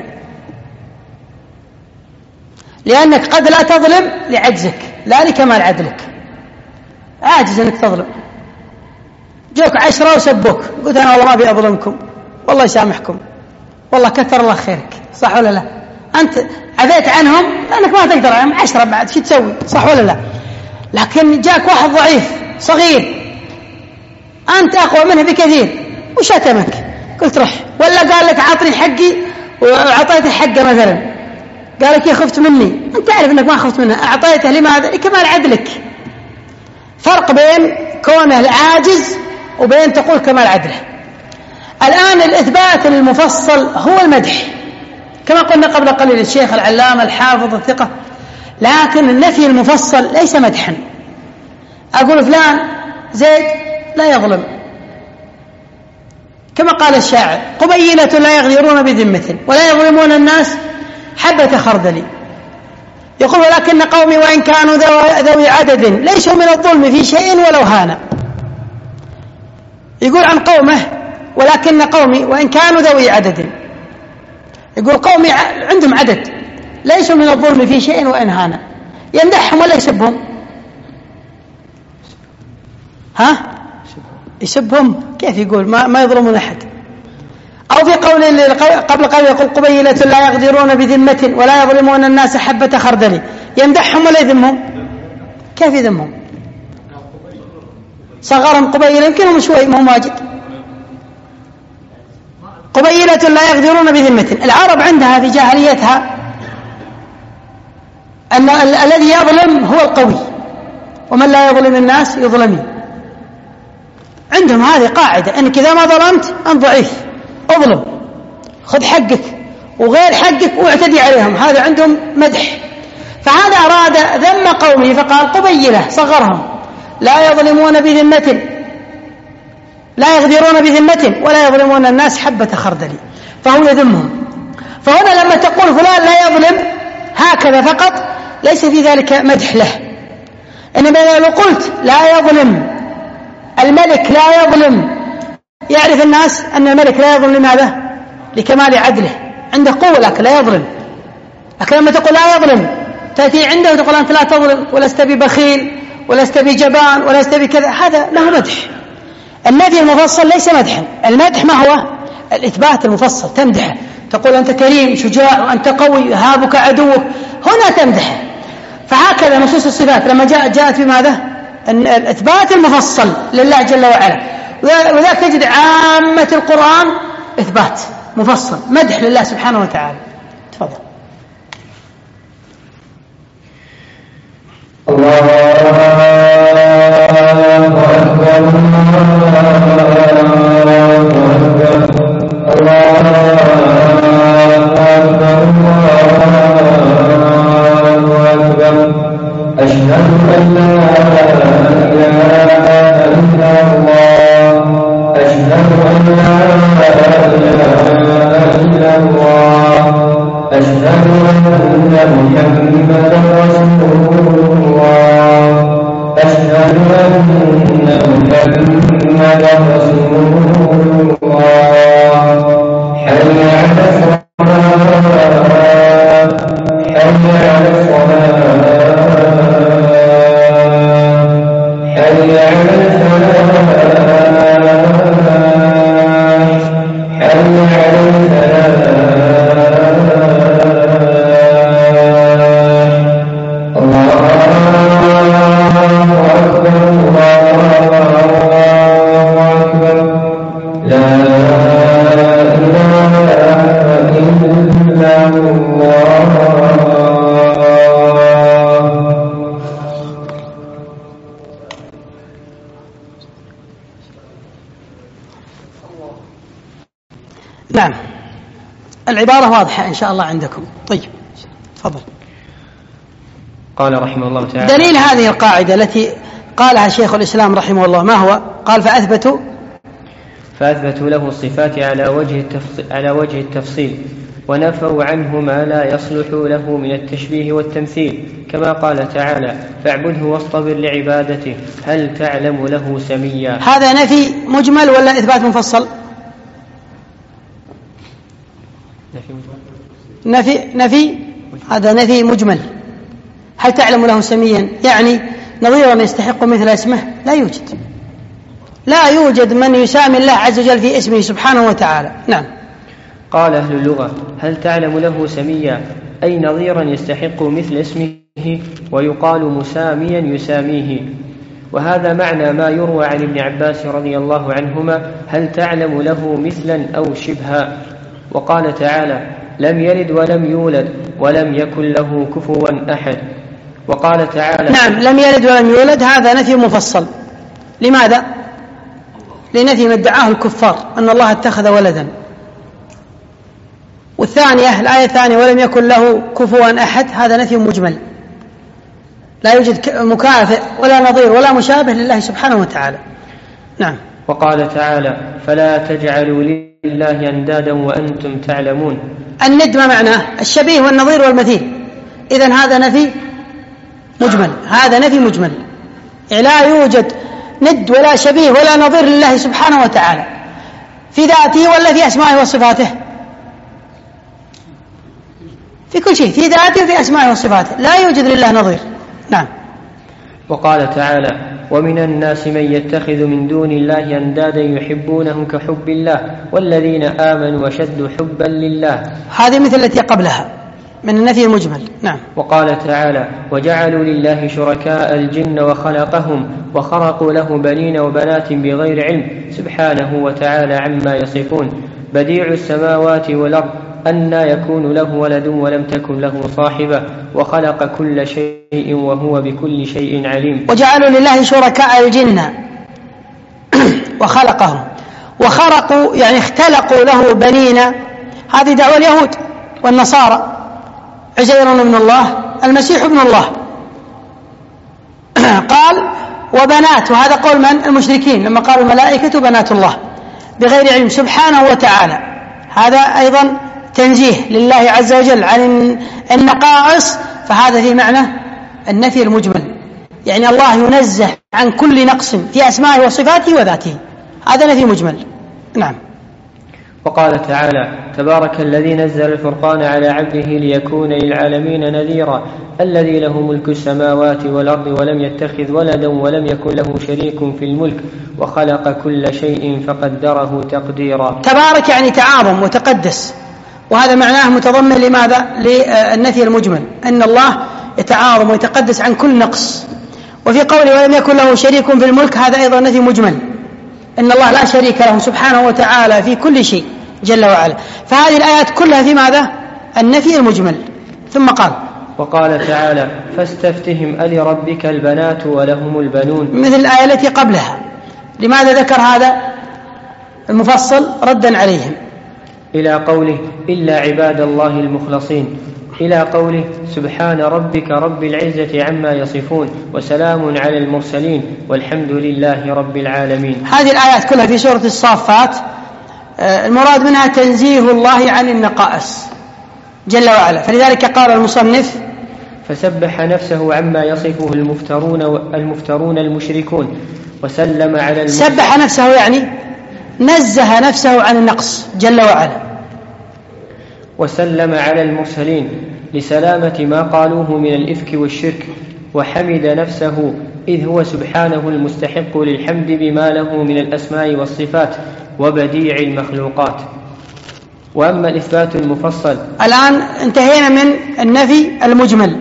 Speaker 1: لأنك قد لا تظلم لعجزك، لا لكمال عدلك. عاجز أنك تظلم، جوك 10 وسبوك، قلت أنا والله ما أبي أظلمكم، والله يسامحكم، والله كثر الله خيرك، صح ولا لا؟ أنت عفيت عنهم لأنك ما تقدر، 10 بعد شو تسوي، صح ولا لا؟ لكن جاك واحد ضعيف صغير أنت أقوى منه بكثير وشتمك، قلت روح، ولا قال لك عطني حقي وعطيته حقه مثلا، قال لك يا خفت مني، أنت تعرف أنك ما خفت منه، أعطيته لماذا؟ لكمال عدلك. فرق بين كونه العاجز وبين تقول كمال عدله. الآن الإثبات المفصل هو المدح كما قلنا قبل قليل، الشيخ العلامة الحافظ الثقة. لكن النفي المفصل ليس مدحا. أقول فلان زيد لا يظلم، كما قال الشاعر: قبيلة لا يغدرون بذمة ولا يظلمون الناس حبة خردل. يقول: ولكن قومي وإن كانوا ذوي عدد ليسوا من الظلم في شيء ولو هان. يقول عن قومه: ولكن قومي وإن كانوا ذوي عدد، يقول قومي عندهم عدد، ليسوا من الظلم في شيء وإن هان. يمدحهم ولا يسبهم؟ ها؟ يسبهم؟ كيف يقول ما يظلمون أحد؟ أو في قول قبل قول يقول: قبيلة لا يغدرون بذمة ولا يظلمون الناس حبة خردل. يمدحهم ولا يذمهم؟ كيف يذمهم؟ صغرهم قبيلة، يمكنهم شوي، ما هو واجد. قبيلة لا يغدرون بذمة. العرب عندها في جاهليتها أن الذي يظلم هو القوي، ومن لا يظلم الناس يظلمي. عندهم هذه قاعدة، أنك إذا ما ظلمت أنت ضعيف، اظلم، خذ حقك وغير حقك واعتدي عليهم. هذا عندهم مدح. فهذا أراد ذم قومه فقال: قبيلة، صغرهم، لا يظلمون بذمة، لا يغدرون بذمة ولا يظلمون الناس حبة خردل، فهو يذمهم. فهنا لما تقول فلان لا يظلم هكذا فقط ليس في ذلك مدح له، إنما لو قلت لا يظلم الملك، لا يظلم، يعرف الناس أن الملك لا يظلم، لماذا؟ لكمال عدله، عنده قوة لكن لا يظلم. لكن لما تقول لا يظلم تأتي عنده وتقول أنت لا تظلم، ولست ببخيل، ولست بجبان، ولست بكذا، هذا له مدح. النفي المفصل ليس مدحا. المدح ما هو؟ الإثبات المفصل، تمدحه، تقول أنت كريم شجاع وأنت قوي هابك عدوك، هنا تمدحه. فهكذا نصوص الصفات لما جاءت بماذا؟ الإثبات المفصل لله جل وعلا، وذاك تجد عامة القرآن إثبات مفصل مدح لله سبحانه وتعالى. تفضل.
Speaker 3: الله
Speaker 1: نعم، العبارة واضحة إن شاء الله عندكم. طيب تفضل.
Speaker 2: قال رحمه الله تعالى:
Speaker 1: دليل هذه القاعدة التي قالها شيخ الإسلام رحمه الله ما هو؟ قال
Speaker 2: فأثبتوا له الصفات على وجه التفصيل، ونفوا عنه ما لا يصلح له من التشبيه والتمثيل، كما قال تعالى: فاعبده واصطبر لعبادته هل تعلم له سميا.
Speaker 1: هذا نفي مجمل ولا إثبات مفصل؟ نفي هذا نفي مجمل. هل تعلم له سميا يعني نظيرا يستحق مثل اسمه؟ لا يوجد من يسامي الله عز وجل في اسمه سبحانه وتعالى. نعم.
Speaker 2: قال أهل اللغة: هل تعلم له سميا أي نظيرا يستحق مثل اسمه، ويقال مساميا يساميه. وهذا معنى ما يروى عن ابن عباس رضي الله عنهما: هل تعلم له مثلا أو شبها. وقال تعالى: لم يلد ولم يولد ولم يكن له كفوا أحد. وقال تعالى:
Speaker 1: نعم، لم يلد ولم يولد، هذا نفي مفصل. لماذا؟ لنفي ما ادعاه الكفار أن الله اتخذ ولدا. والثانية الآية الثانية: ولم يكن له كفوا أحد، هذا نفي مجمل، لا يوجد مكافئ ولا نظير ولا مشابه لله سبحانه وتعالى. نعم.
Speaker 2: وقال تعالى: فلا تجعلوا لله أندادا وأنتم تعلمون.
Speaker 1: الند ما معناه؟ الشبيه والنظير والمثيل. إذن هذا نفي مجمل، يعني لا يوجد ند ولا شبيه ولا نظير لله سبحانه وتعالى في ذاته ولا في أسمائه وصفاته، في كل شيء، في ذاته وفي أسمائه وصفاته، لا يوجد لله نظير. نعم.
Speaker 2: وقال تعالى: ومن الناس من يتخذ من دون الله أندادا يحبونهم كحب الله والذين آمنوا أشد حبا لله.
Speaker 1: هذه مثل التي قبلها من النفي المجمل. نعم.
Speaker 2: وقال تعالى: وجعلوا لله شركاء الجن وخلقهم وخرقوا له بنين وبنات بغير علم سبحانه وتعالى عما يصفون. بديع السماوات والأرض أنى يكون له ولد ولم تكن له صاحبة وخلق كل شيء وهو بكل شيء عليم.
Speaker 1: وجعلوا لله شركاء الجن وخلقهم وخرقوا يعني اختلقوا له بنين، هذه دعوة اليهود والنصارى. عزير ابن الله، المسيح ابن الله. قال وبنات، وهذا قول من؟ المشركين لما قالوا الملائكة بنات الله بغير علم سبحانه وتعالى. هذا أيضا تنزيه لله عز وجل عن النقائص، فهذا في معنى النفي المجمل، يعني الله ينزه عن كل نقص في أسمائه وصفاته وذاته، هذا نفي مجمل. نعم.
Speaker 2: وقال تعالى: تبارك الذي نزل الفرقان على عبده ليكون للعالمين نذيرا الذي له ملك السماوات والأرض ولم يتخذ ولدا ولم يكن له شريك في الملك وخلق كل شيء فقدره تقديرا.
Speaker 1: تبارك يعني تعاظم وتقدس، وهذا معناه متضمن لماذا؟ للنفي المجمل، أن الله يتعاظم ويتقدس عن كل نقص، وفي قوله ولم يكن له شريك في الملك هذا أيضا نفي مجمل، إن الله لا شريك له سبحانه وتعالى في كل شيء جل وعلا. فهذه الآيات كلها في ماذا؟ النفي المجمل. ثم قال
Speaker 2: وقال تعالى فاستفتهم ألربك البنات ولهم البنون،
Speaker 1: مثل الآية التي قبلها. لماذا ذكر هذا المفصل؟ ردا عليهم.
Speaker 2: إلى قوله إلا عباد الله المخلصين، إلى قوله سبحان ربك رب العزة عما يصفون وسلام على المرسلين والحمد لله رب العالمين.
Speaker 1: هذه الآيات كلها في سورة الصافات المراد منها تنزيه الله عن النقائص جل وعلا. فلذلك قال المصنف
Speaker 2: فسبح نفسه عما يصفه المفترون المشركون وسلم على
Speaker 1: سبح نفسه يعني نزه نفسه عن النقص جل وعلا،
Speaker 2: وسلم على المرسلين لسلامة ما قالوه من الإفك والشرك، وحمد نفسه إذ هو سبحانه المستحق للحمد بما له من الأسماء والصفات وبديع المخلوقات. وأما الإثبات المفصل،
Speaker 1: الآن انتهينا من النفي المجمل،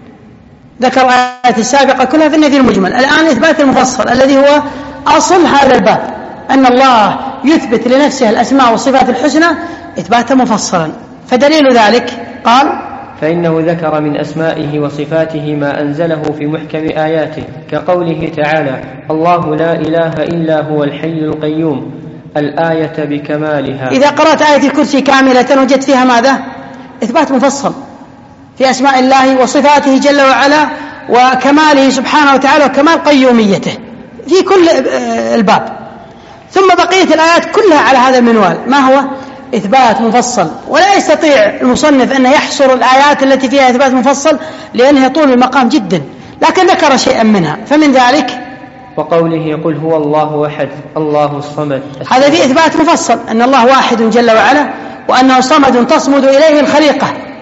Speaker 1: ذكر الآيات السابقة كلها في النفي المجمل. الآن إثبات المفصل الذي هو أصل هذا الباب، أن الله يثبت لنفسه الأسماء والصفات الحسنى إثباتا مفصلا. فدليل ذلك قال
Speaker 2: فإنه ذكر من أسمائه وصفاته ما أنزله في محكم آياته كقوله تعالى الله لا إله إلا هو الحي القيوم الآية بكمالها.
Speaker 1: إذا قرأت آية الكرسي كاملة وجدت فيها ماذا؟ إثبات مفصل في أسماء الله وصفاته جل وعلا وكماله سبحانه وتعالى وكمال قيوميته في كل الباب. ثم بقية الآيات كلها على هذا المنوال، ما هو؟ إثبات مفصل. ولا يستطيع المصنف أن يحصر الآيات التي فيها إثبات مفصل لأنها طول المقام جدا، لكن ذكر شيئا منها. فمن ذلك
Speaker 2: وقوله قل هو الله أحد الله الصمد،
Speaker 1: هذا فيه إثبات مفصل أن الله واحد جل وعلا وأنه صمد تصمد إليه الخليقة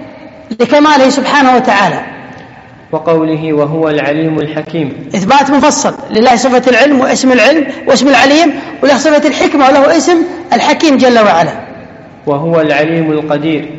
Speaker 1: لكماله سبحانه وتعالى.
Speaker 2: وقوله وهو العليم الحكيم،
Speaker 1: إثبات مفصل لله صفة العلم واسم العلم واسم العليم، وله صفة الحكمة وله اسم الحكيم جل وعلا.
Speaker 2: وهو العليم القدير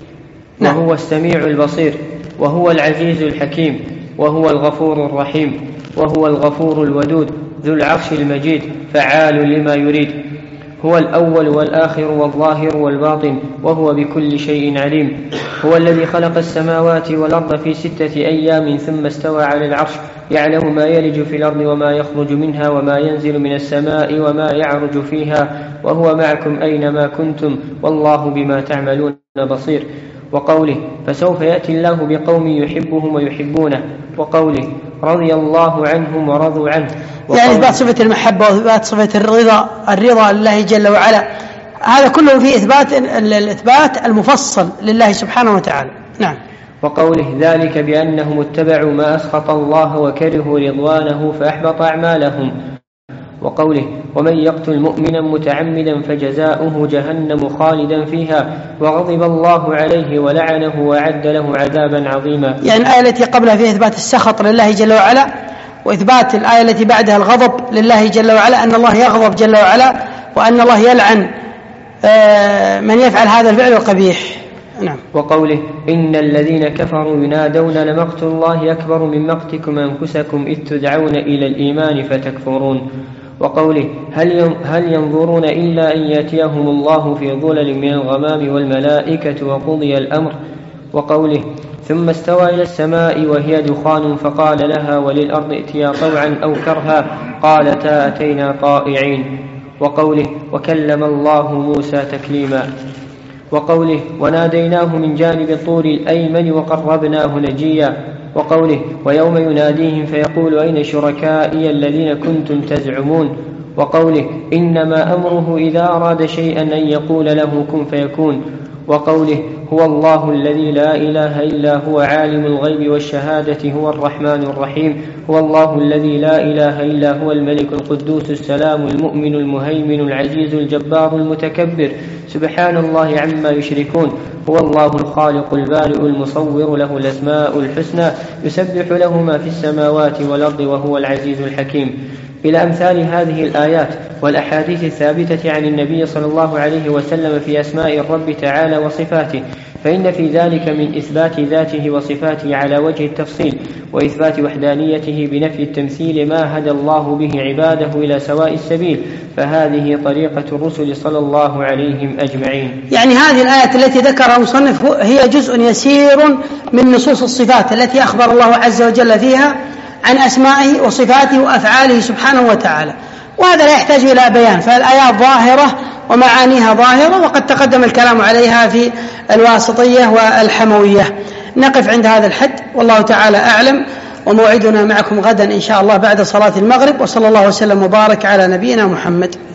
Speaker 2: وهو السميع البصير وهو العزيز الحكيم وهو الغفور الرحيم وهو الغفور الودود ذو العرش المجيد فعال لما يريد. هو الأول والآخر والظاهر والباطن وهو بكل شيء عليم. هو الذي خلق السماوات والأرض في 6 أيام ثم استوى على العرش يعلم ما يلج في الأرض وما يخرج منها وما ينزل من السماء وما يعرج فيها وهو معكم أينما كنتم والله بما تعملون بصير. وقوله فسوف يأتي الله بقوم يحبهم ويحبونه. وقوله رضي الله عنهم ورضوا عنه،
Speaker 1: يعني إثبات صفة المحبة وإثبات صفة الرضا لله جل وعلا. هذا كله في الإثبات المفصل لله سبحانه وتعالى. نعم.
Speaker 2: وقوله ذلك بأنهم اتبعوا ما أسخط الله وكرهوا رضوانه فأحبط أعمالهم. وقوله ومن يقتل مؤمنا متعمدا فجزاؤه جهنم خالدا فيها وغضب الله عليه ولعنه وأعد له عذابا عظيما.
Speaker 1: يعني الآية التي قبلها فيها إثبات السخط لله جل وعلا، وإثبات الآية التي بعدها الغضب لله جل وعلا، أن الله يغضب جل وعلا وأن الله يلعن من يفعل هذا الفعل القبيح. نعم.
Speaker 2: وقوله إن الذين كفروا ينادون لمقت الله أكبر من مقتكم أنفسكم إذ تدعون إلى الإيمان فتكفرون. وقوله هل ينظرون إلا أن يأتيهم الله في ظلل من الغمام والملائكة وقضي الأمر. وقوله ثم استوى إلى السماء وهي دخان فقال لها وللأرض ائتيا طوعا أو كرها قالتا أتينا طائعين. وقوله وكلم الله موسى تكليما. وقوله وناديناه من جانب الطور الأيمن وقربناه نجيا. وقوله ويوم يناديهم فيقول أين شركائي الذين كنتم تزعمون. وقوله إنما أمره إذا أراد شيئا أن يقول له كن فيكون. وقوله هو الله الذي لا إله إلا هو عالم الغيب والشهادة هو الرحمن الرحيم. هو الله الذي لا إله إلا هو الملك القدوس السلام المؤمن المهيمن العزيز الجبار المتكبر سبحان الله عما يشركون. هو الله الخالق البارئ المصور له الأسماء الحسنى يسبح له ما في السماوات والأرض وهو العزيز الحكيم. إلى أمثال هذه الآيات والأحاديث الثابتة عن النبي صلى الله عليه وسلم في أسماء الرب تعالى وصفاته فإن في ذلك من إثبات ذاته وصفاته على وجه التفصيل، وإثبات وحدانيته بنفي التمثيل ما هدى الله به عباده إلى سواء السبيل، فهذه طريقة الرسل صلى الله عليهم أجمعين.
Speaker 1: يعني هذه الآية التي ذكرها المصنف هي جزء يسير من نصوص الصفات التي أخبر الله عز وجل فيها عن أسمائه وصفاته وأفعاله سبحانه وتعالى، وهذا لا يحتاج إلى بيان، فالآيات ظاهرة ومعانيها ظاهرة، وقد تقدم الكلام عليها في الواسطية والحموية. نقف عند هذا الحد، والله تعالى أعلم، وموعدنا معكم غدا إن شاء الله بعد صلاة المغرب، وصلى الله وسلم وبارك على نبينا محمد.